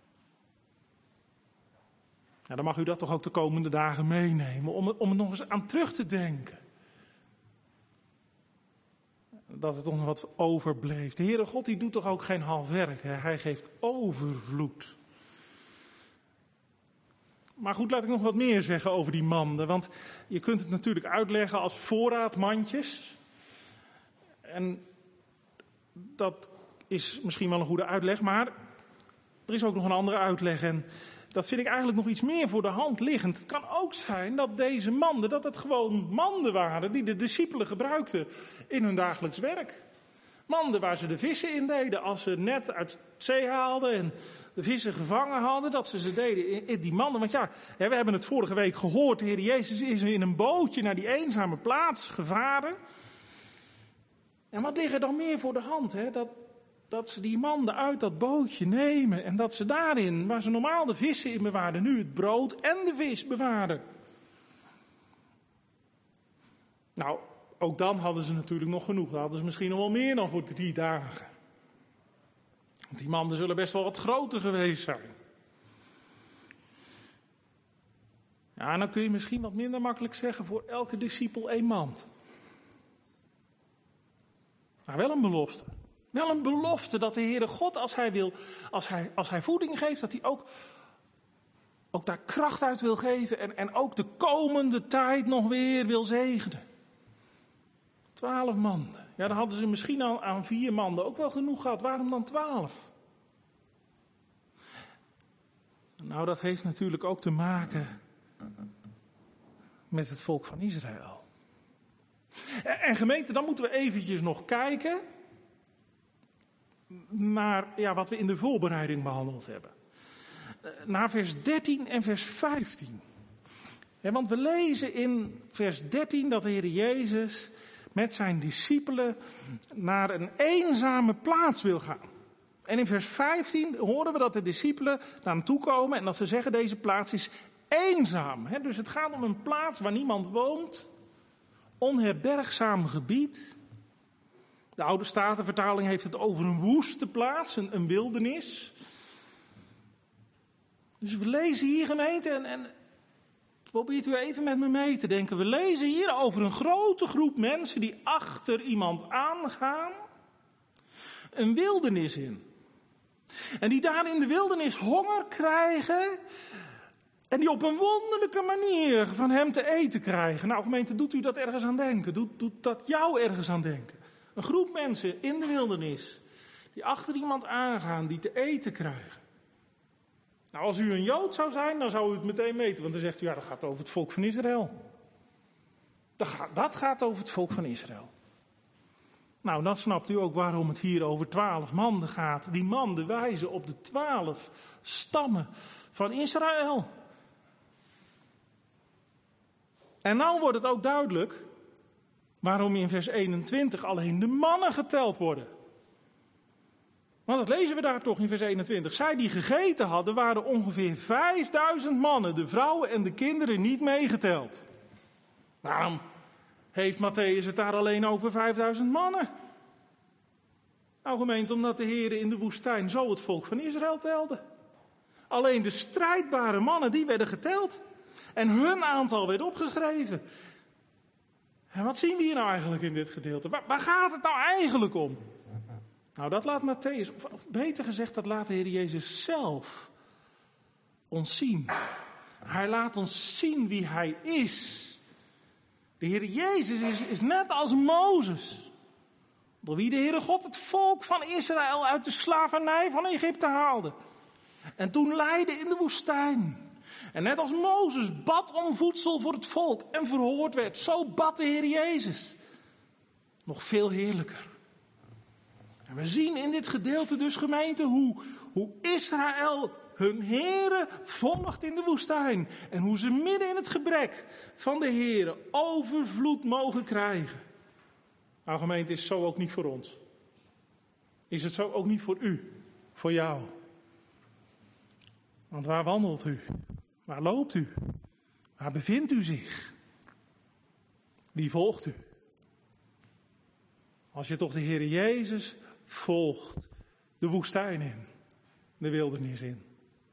S1: Ja, dan mag u dat toch ook de komende dagen meenemen. Om, om er nog eens aan terug te denken. Dat het nog wat overbleef. De Heere God die doet toch ook geen half werk. Hè? Hij geeft overvloed. Maar goed, laat ik nog wat meer zeggen over die manden. Want je kunt het natuurlijk uitleggen als voorraadmandjes. En dat is misschien wel een goede uitleg. Maar er is ook nog een andere uitleg. En dat vind ik eigenlijk nog iets meer voor de hand liggend. Het kan ook zijn dat deze manden, dat het gewoon manden waren die de discipelen gebruikten in hun dagelijks werk. Manden waar ze de vissen in deden als ze net uit zee haalden en de vissen gevangen hadden, dat ze ze deden in die manden. Want ja, we hebben het vorige week gehoord, de Heer Jezus is in een bootje naar die eenzame plaats gevaren. En wat ligt er dan meer voor de hand, hè? Dat, dat ze die manden uit dat bootje nemen en dat ze daarin, waar ze normaal de vissen in bewaarden, nu het brood en de vis bewaarden. Nou, ook dan hadden ze natuurlijk nog genoeg. Dan hadden ze misschien nog wel meer dan voor drie dagen. Want die manden zullen best wel wat groter geweest zijn. Ja, en dan kun je misschien wat minder makkelijk zeggen voor elke discipel één mand. Maar wel een belofte. Wel een belofte dat de Heere God, als hij, wil, als hij, als hij voeding geeft, dat hij ook, ook daar kracht uit wil geven. En, en ook de komende tijd nog weer wil zegenen. Twaalf manden. Ja, dan hadden ze misschien al aan vier manden ook wel genoeg gehad. Waarom dan twaalf? Nou, dat heeft natuurlijk ook te maken met het volk van Israël. En, en gemeente, dan moeten we eventjes nog kijken naar ja, wat we in de voorbereiding behandeld hebben. Naar vers dertien en vers vijftien. Ja, want we lezen in vers dertien dat de Heer Jezus met zijn discipelen naar een eenzame plaats wil gaan. En in vers vijftien horen we dat de discipelen daar naartoe komen en dat ze zeggen deze plaats is eenzaam. He, dus het gaat om een plaats waar niemand woont, onherbergzaam gebied. De Oude Statenvertaling heeft het over een woeste plaats, een, een wildernis. Dus we lezen hier gemeente en, en probeert u even met me mee te denken. We lezen hier over een grote groep mensen die achter iemand aangaan. een wildernis in. En die daar in de wildernis honger krijgen en die op een wonderlijke manier van hem te eten krijgen. Nou gemeente, doet u dat ergens aan denken? Doet, doet dat jou ergens aan denken? Een groep mensen in de wildernis die achter iemand aangaan die te eten krijgen. Nou, als u een Jood zou zijn, dan zou u het meteen weten. Want dan zegt u, ja, dat gaat over het volk van Israël. Dat gaat, dat gaat over het volk van Israël. Nou, dan snapt u ook waarom het hier over twaalf mannen gaat. Die mannen wijzen op de twaalf stammen van Israël. En nou wordt het ook duidelijk waarom in vers eenentwintig alleen de mannen geteld worden. Want dat lezen we daar toch in vers eenentwintig. Zij die gegeten hadden, waren ongeveer vijfduizend mannen. De vrouwen en de kinderen niet meegeteld. Waarom heeft Mattheüs het daar alleen over vijfduizend mannen? Nou gemeente, omdat de Heer in de woestijn zo het volk van Israël telde. Alleen de strijdbare mannen, die werden geteld. En hun aantal werd opgeschreven. En wat zien we hier nou eigenlijk in dit gedeelte? Waar, waar gaat het nou eigenlijk om? Nou, dat laat Mattheüs, of beter gezegd, dat laat de Heer Jezus zelf ons zien. Hij laat ons zien wie hij is. De Heer Jezus is, is net als Mozes. Door wie de Heere God het volk van Israël uit de slavernij van Egypte haalde. En toen leidde in de woestijn. En net als Mozes bad om voedsel voor het volk en verhoord werd, zo bad de Heer Jezus. Nog veel heerlijker. En we zien in dit gedeelte dus, gemeente, hoe, hoe Israël hun Heere volgt in de woestijn. En hoe ze midden in het gebrek van de Heere overvloed mogen krijgen. Nou gemeente, is zo ook niet voor ons. Is het zo ook niet voor u, voor jou. Want waar wandelt u? Waar loopt u? Waar bevindt u zich? Wie volgt u? Als je toch de Heer Jezus volgt, de woestijn in, de wildernis in.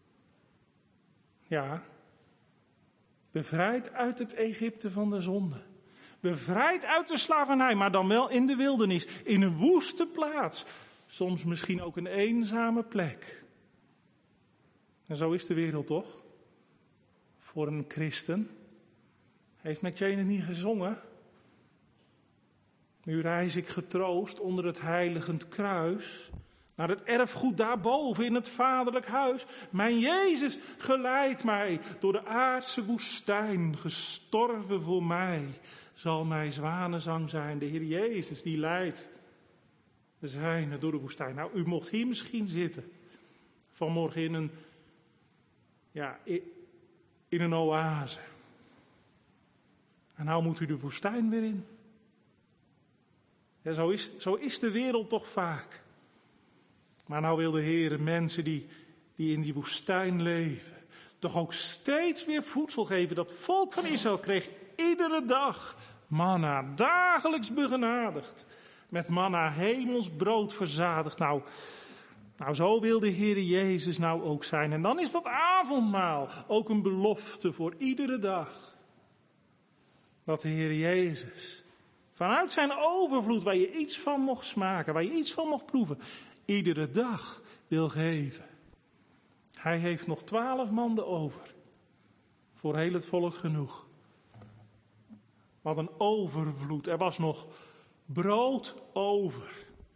S1: Ja, bevrijd uit het Egypte van de zonde. Bevrijd uit de slavernij, maar dan wel in de wildernis. In een woeste plaats. Soms misschien ook een eenzame plek. En zo is de wereld toch? Voor een christen. Heeft McChain het niet gezongen? Nu reis ik getroost onder het heiligend kruis. Naar het erfgoed daarboven in het vaderlijk huis. Mijn Jezus geleidt mij door de aardse woestijn. Gestorven voor mij zal mijn zwanenzang zijn. De Heer Jezus die leidt de zijnen door de woestijn. Nou, u mocht hier misschien zitten. Vanmorgen in een, ja, in een oase. En nou moet u de woestijn weer in. Ja, zo is, zo is de wereld toch vaak. Maar nou wil de Heer mensen die, die in die woestijn leven, toch ook steeds weer voedsel geven. Dat volk van Israël kreeg iedere dag manna, dagelijks begenadigd. Met manna hemels brood verzadigd. Nou, nou, zo wil de Heer Jezus nou ook zijn. En dan is dat avondmaal ook een belofte voor iedere dag. Dat de Heer Jezus vanuit zijn overvloed, waar je iets van mocht smaken, waar je iets van mocht proeven, iedere dag wil geven. Hij heeft nog twaalf manden over. Voor heel het volk genoeg. Wat een overvloed. Er was nog brood over.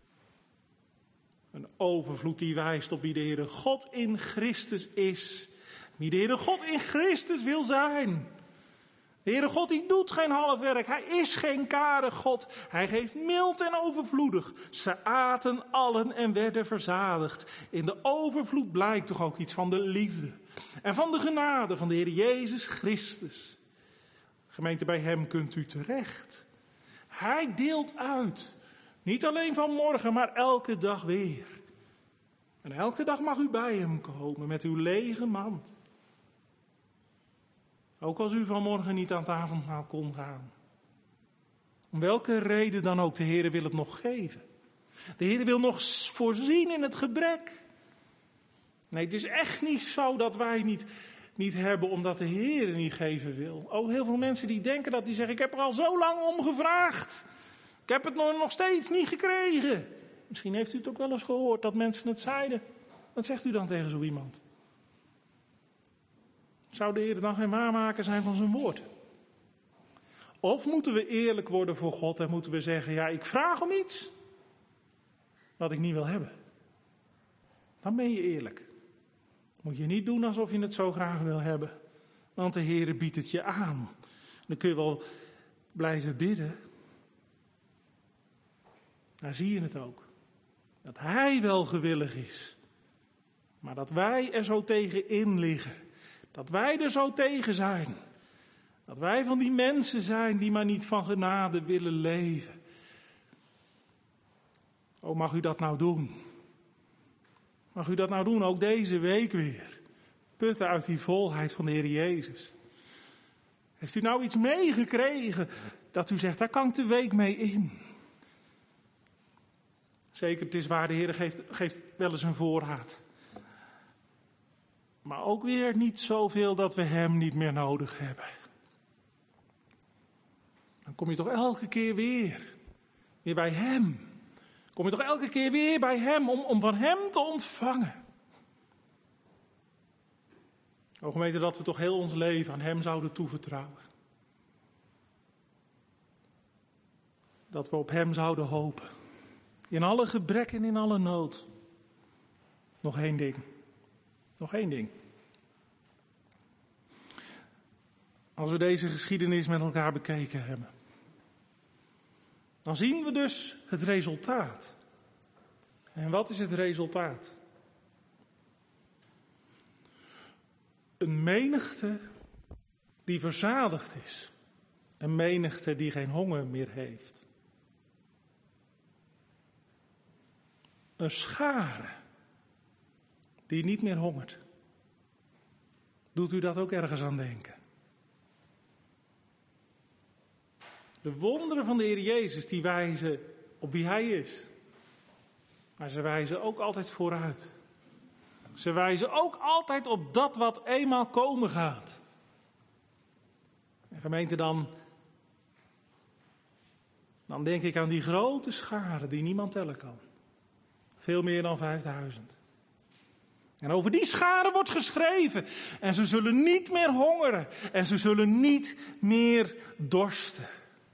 S1: Een overvloed die wijst op wie de Heere God in Christus is. Wie de Heere God in Christus wil zijn. De Heere God die doet geen half werk. Hij is geen kare God. Hij geeft mild en overvloedig. Ze aten allen en werden verzadigd. In de overvloed blijkt toch ook iets van de liefde. En van de genade van de Heer Jezus Christus. Gemeente, bij hem kunt u terecht. Hij deelt uit. Niet alleen vanmorgen, maar elke dag weer. En elke dag mag u bij hem komen met uw lege mand. Ook als u vanmorgen niet aan het avondmaal kon gaan. Om welke reden dan ook, de Heer wil het nog geven. De Heer wil nog voorzien in het gebrek. Nee, het is echt niet zo dat wij niet, niet hebben omdat de Heer niet geven wil. Oh, heel veel mensen die denken dat, die zeggen, ik heb er al zo lang om gevraagd. Ik heb het nog steeds niet gekregen. Misschien heeft u het ook wel eens gehoord dat mensen het zeiden. Wat zegt u dan tegen zo iemand? Zou de Heer dan geen waarmaker zijn van zijn woord? Of moeten we eerlijk worden voor God en moeten we zeggen, ja, ik vraag om iets wat ik niet wil hebben. Dan ben je eerlijk. Moet je niet doen alsof je het zo graag wil hebben. Want de Heer biedt het je aan. Dan kun je wel blijven bidden. Daar zie je het ook. Dat Hij wel gewillig is. Maar dat wij er zo tegen in liggen. Dat wij er zo tegen zijn. Dat wij van die mensen zijn die maar niet van genade willen leven. Oh, mag u dat nou doen? Mag u dat nou doen, ook deze week weer? Putten uit die volheid van de Heer Jezus. Heeft u nou iets meegekregen dat u zegt, daar kan ik de week mee in? Zeker, het is waar, de Heer geeft, geeft wel eens een voorraad. Maar ook weer niet zoveel dat we Hem niet meer nodig hebben. Dan kom je toch elke keer weer, weer bij Hem. Kom je toch elke keer weer bij Hem om, om van Hem te ontvangen. O gemeente, dat we toch heel ons leven aan Hem zouden toevertrouwen. Dat we op Hem zouden hopen. In alle gebrek en in alle nood. Nog één ding. Nog één ding. Als we deze geschiedenis met elkaar bekeken hebben. Dan zien we dus het resultaat. En wat is het resultaat? Een menigte die verzadigd is. Een menigte die geen honger meer heeft. Een schare die niet meer hongert. Doet u dat ook ergens aan denken? De wonderen van de Heer Jezus die wijzen op wie Hij is. Maar ze wijzen ook altijd vooruit. Ze wijzen ook altijd op dat wat eenmaal komen gaat. En gemeente, dan, dan denk ik aan die grote schare die niemand tellen kan. Veel meer dan vijfduizend. En over die schare wordt geschreven. En ze zullen niet meer hongeren. En ze zullen niet meer dorsten.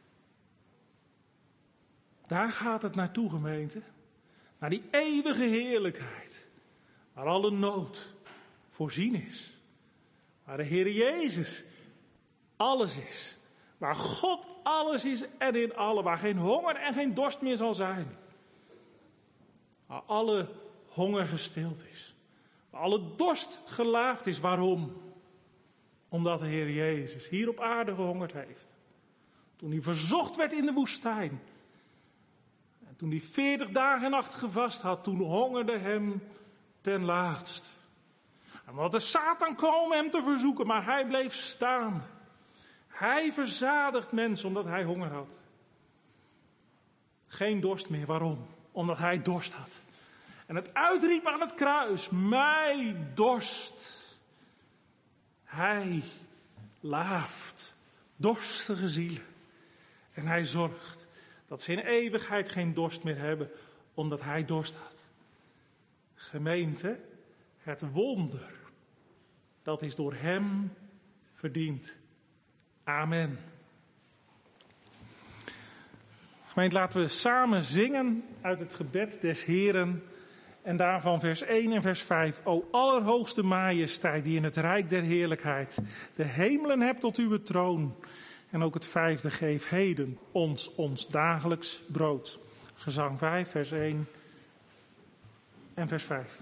S1: Daar gaat het naartoe, gemeente. Naar die eeuwige heerlijkheid. Waar alle nood voorzien is. Waar de Heer Jezus alles is. Waar God alles is en in alle. Waar geen honger en geen dorst meer zal zijn. Waar alle honger gestild is. Waar alle dorst gelaafd is. Waarom? Omdat de Heer Jezus hier op aarde gehongerd heeft. Toen hij verzocht werd in de woestijn. En toen hij veertig dagen en nachten gevast had. Toen hongerde hem ten laatst. En wat de Satan kwam hem te verzoeken. Maar hij bleef staan. Hij verzadigt mensen omdat hij honger had. Geen dorst meer. Waarom? Omdat hij dorst had. En het uitriep aan het kruis. Mij dorst. Hij laaft dorstige zielen. En hij zorgt dat ze in eeuwigheid geen dorst meer hebben. Omdat hij dorst had. Gemeente, het wonder. Dat is door hem verdiend. Amen. Gemeente, laten we samen zingen uit het gebed des Heeren. En daarvan vers één en vers vijf. O allerhoogste majesteit die in het rijk der heerlijkheid de hemelen hebt tot uw troon. En ook het vijfde, geef heden ons ons dagelijks brood. Gezang vijf, vers één en vers vijf.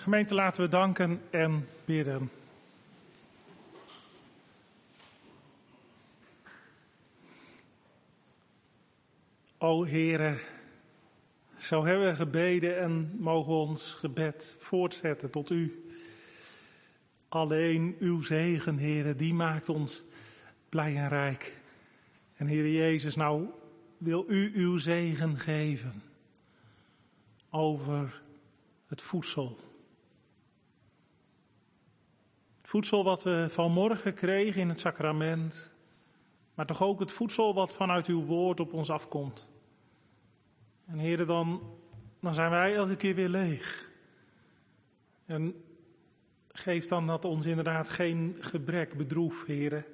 S1: Gemeente, laten we danken en bidden. O Heere, zo hebben we gebeden en mogen we ons gebed voortzetten tot u. Alleen uw zegen, Heere, die maakt ons blij en rijk. En Heere Jezus, nou wil u uw zegen geven over het voedsel. Het voedsel wat we vanmorgen kregen in het sacrament, maar toch ook het voedsel wat vanuit uw woord op ons afkomt. En Heere, dan, dan zijn wij elke keer weer leeg. En geef dan dat ons inderdaad geen gebrek bedroeft, Heere.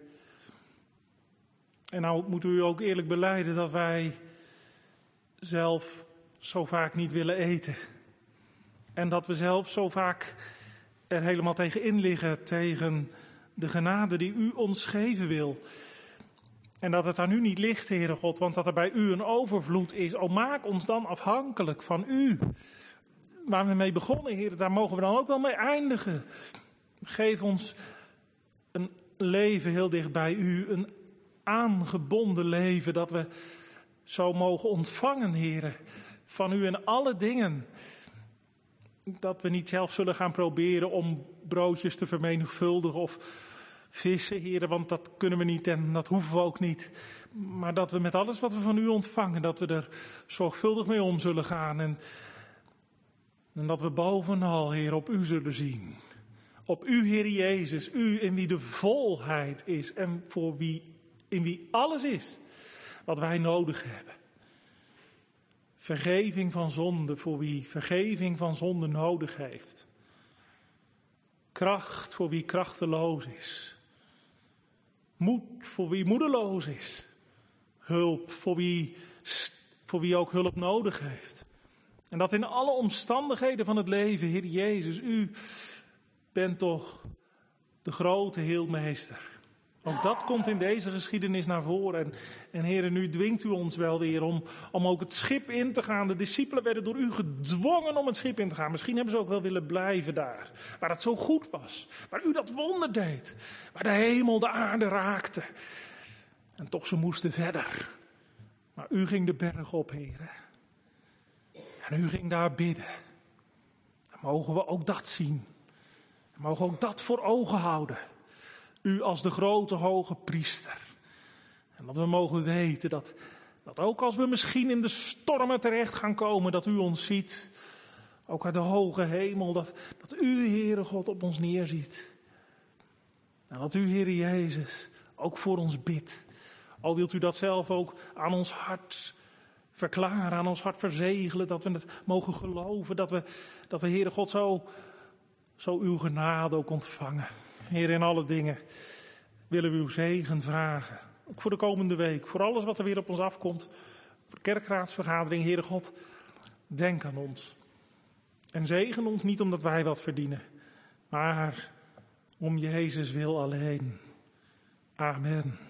S1: En nou moeten we u ook eerlijk belijden dat wij zelf zo vaak niet willen eten. En dat we zelf zo vaak er helemaal tegen in liggen, tegen de genade die u ons geven wil. En dat het aan u niet ligt, Heere God, want dat er bij u een overvloed is. O, maak ons dan afhankelijk van u. Waar we mee begonnen, Heere, daar mogen we dan ook wel mee eindigen. Geef ons een leven heel dicht bij u, een aangebonden leven, dat we zo mogen ontvangen, Heere, van u in alle dingen. Dat we niet zelf zullen gaan proberen om broodjes te vermenigvuldigen of vissen, Heere, want dat kunnen we niet en dat hoeven we ook niet. Maar dat we met alles wat we van u ontvangen, dat we er zorgvuldig mee om zullen gaan. En, en dat we bovenal, Heer, op u zullen zien. Op u, Heer Jezus, u in wie de volheid is en voor wie, in wie alles is wat wij nodig hebben. Vergeving van zonde voor wie vergeving van zonde nodig heeft. Kracht voor wie krachteloos is. Moed voor wie moedeloos is. Hulp voor wie, voor wie ook hulp nodig heeft. En dat in alle omstandigheden van het leven, Heer Jezus, u bent toch de grote heelmeester. Ook dat komt in deze geschiedenis naar voren. En, en Heere, nu dwingt u ons wel weer om, om ook het schip in te gaan. De discipelen werden door u gedwongen om het schip in te gaan. Misschien hebben ze ook wel willen blijven daar. Waar het zo goed was. Waar u dat wonder deed. Waar de hemel de aarde raakte. En toch ze moesten verder. Maar u ging de berg op, Heere. En u ging daar bidden. Dan mogen we ook dat zien. Dan mogen we ook dat voor ogen houden. U als de grote hoge priester. En dat we mogen weten dat, dat ook als we misschien in de stormen terecht gaan komen, dat u ons ziet. Ook uit de hoge hemel, dat, dat u, Heere God, op ons neerziet. En dat u, Heere Jezus, ook voor ons bidt. Al wilt u dat zelf ook aan ons hart verklaren, aan ons hart verzegelen, dat we het mogen geloven, dat we, dat we Heere God, zo, zo uw genade ook ontvangen. Heer, in alle dingen willen we uw zegen vragen. Ook voor de komende week, voor alles wat er weer op ons afkomt. Voor de kerkraadsvergadering, Heere God, denk aan ons. En zegen ons niet omdat wij wat verdienen, maar om Jezus wil alleen. Amen.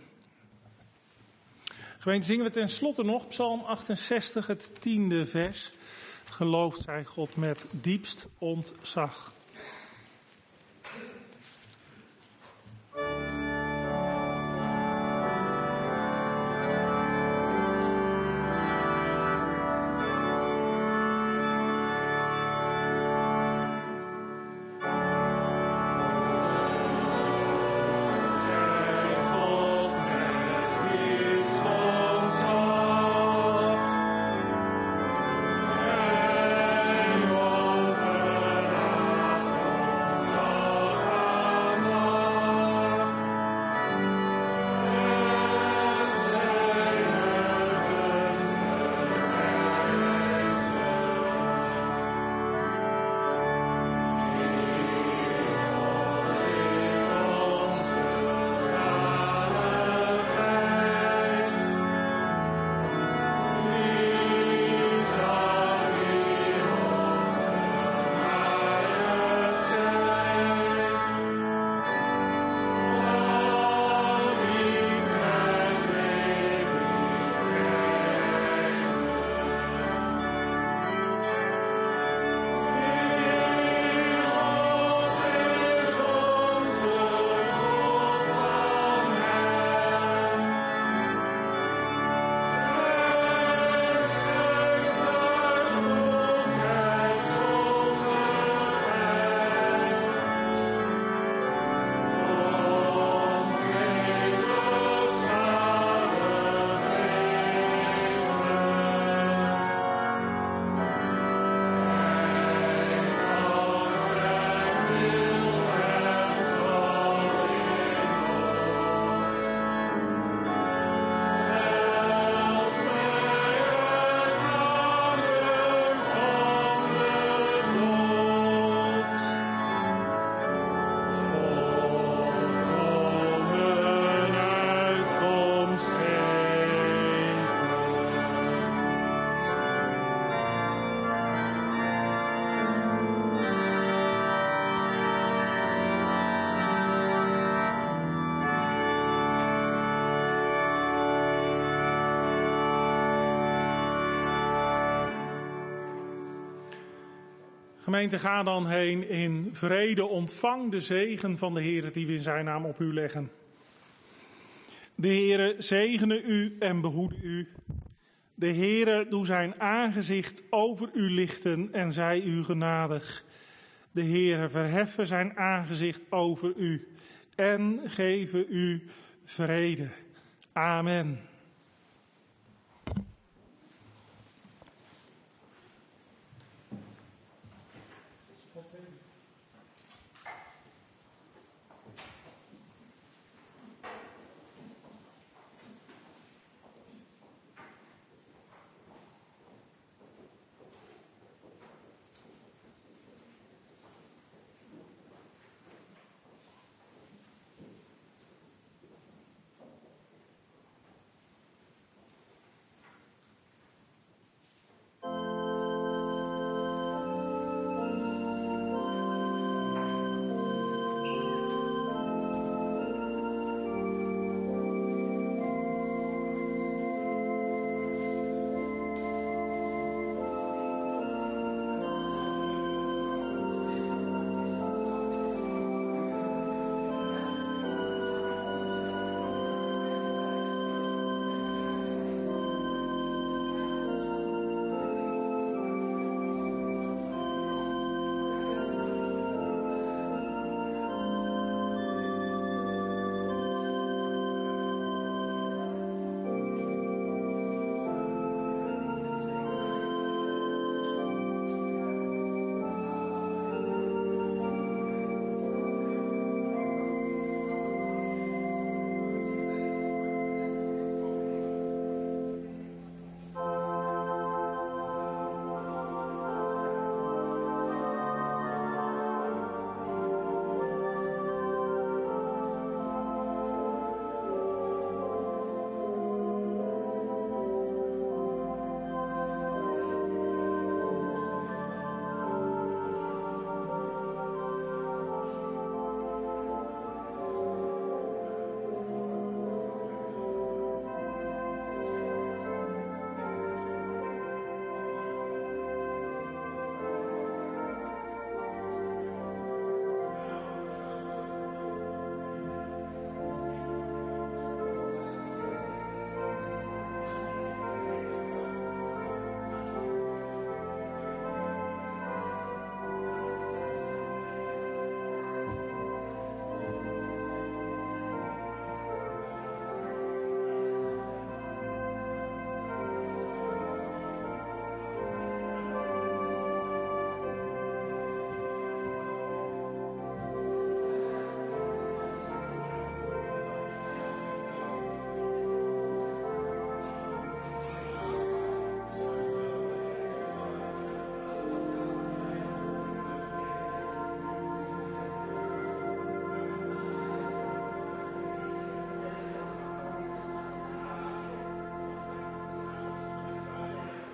S1: Gemeente, zingen we tenslotte nog Psalm achtenzestig, het tiende vers. Gelooft zij God met diepst ontzag.
S2: Oh,
S1: Gemeente, ga dan heen in vrede. Ontvang de zegen van de Heer die we in zijn naam op u leggen. De Heere zegene u en behoede u. De Heere doe zijn aangezicht over u lichten en zij u genadig. De Heere verheffen zijn aangezicht over u en geven u vrede. Amen.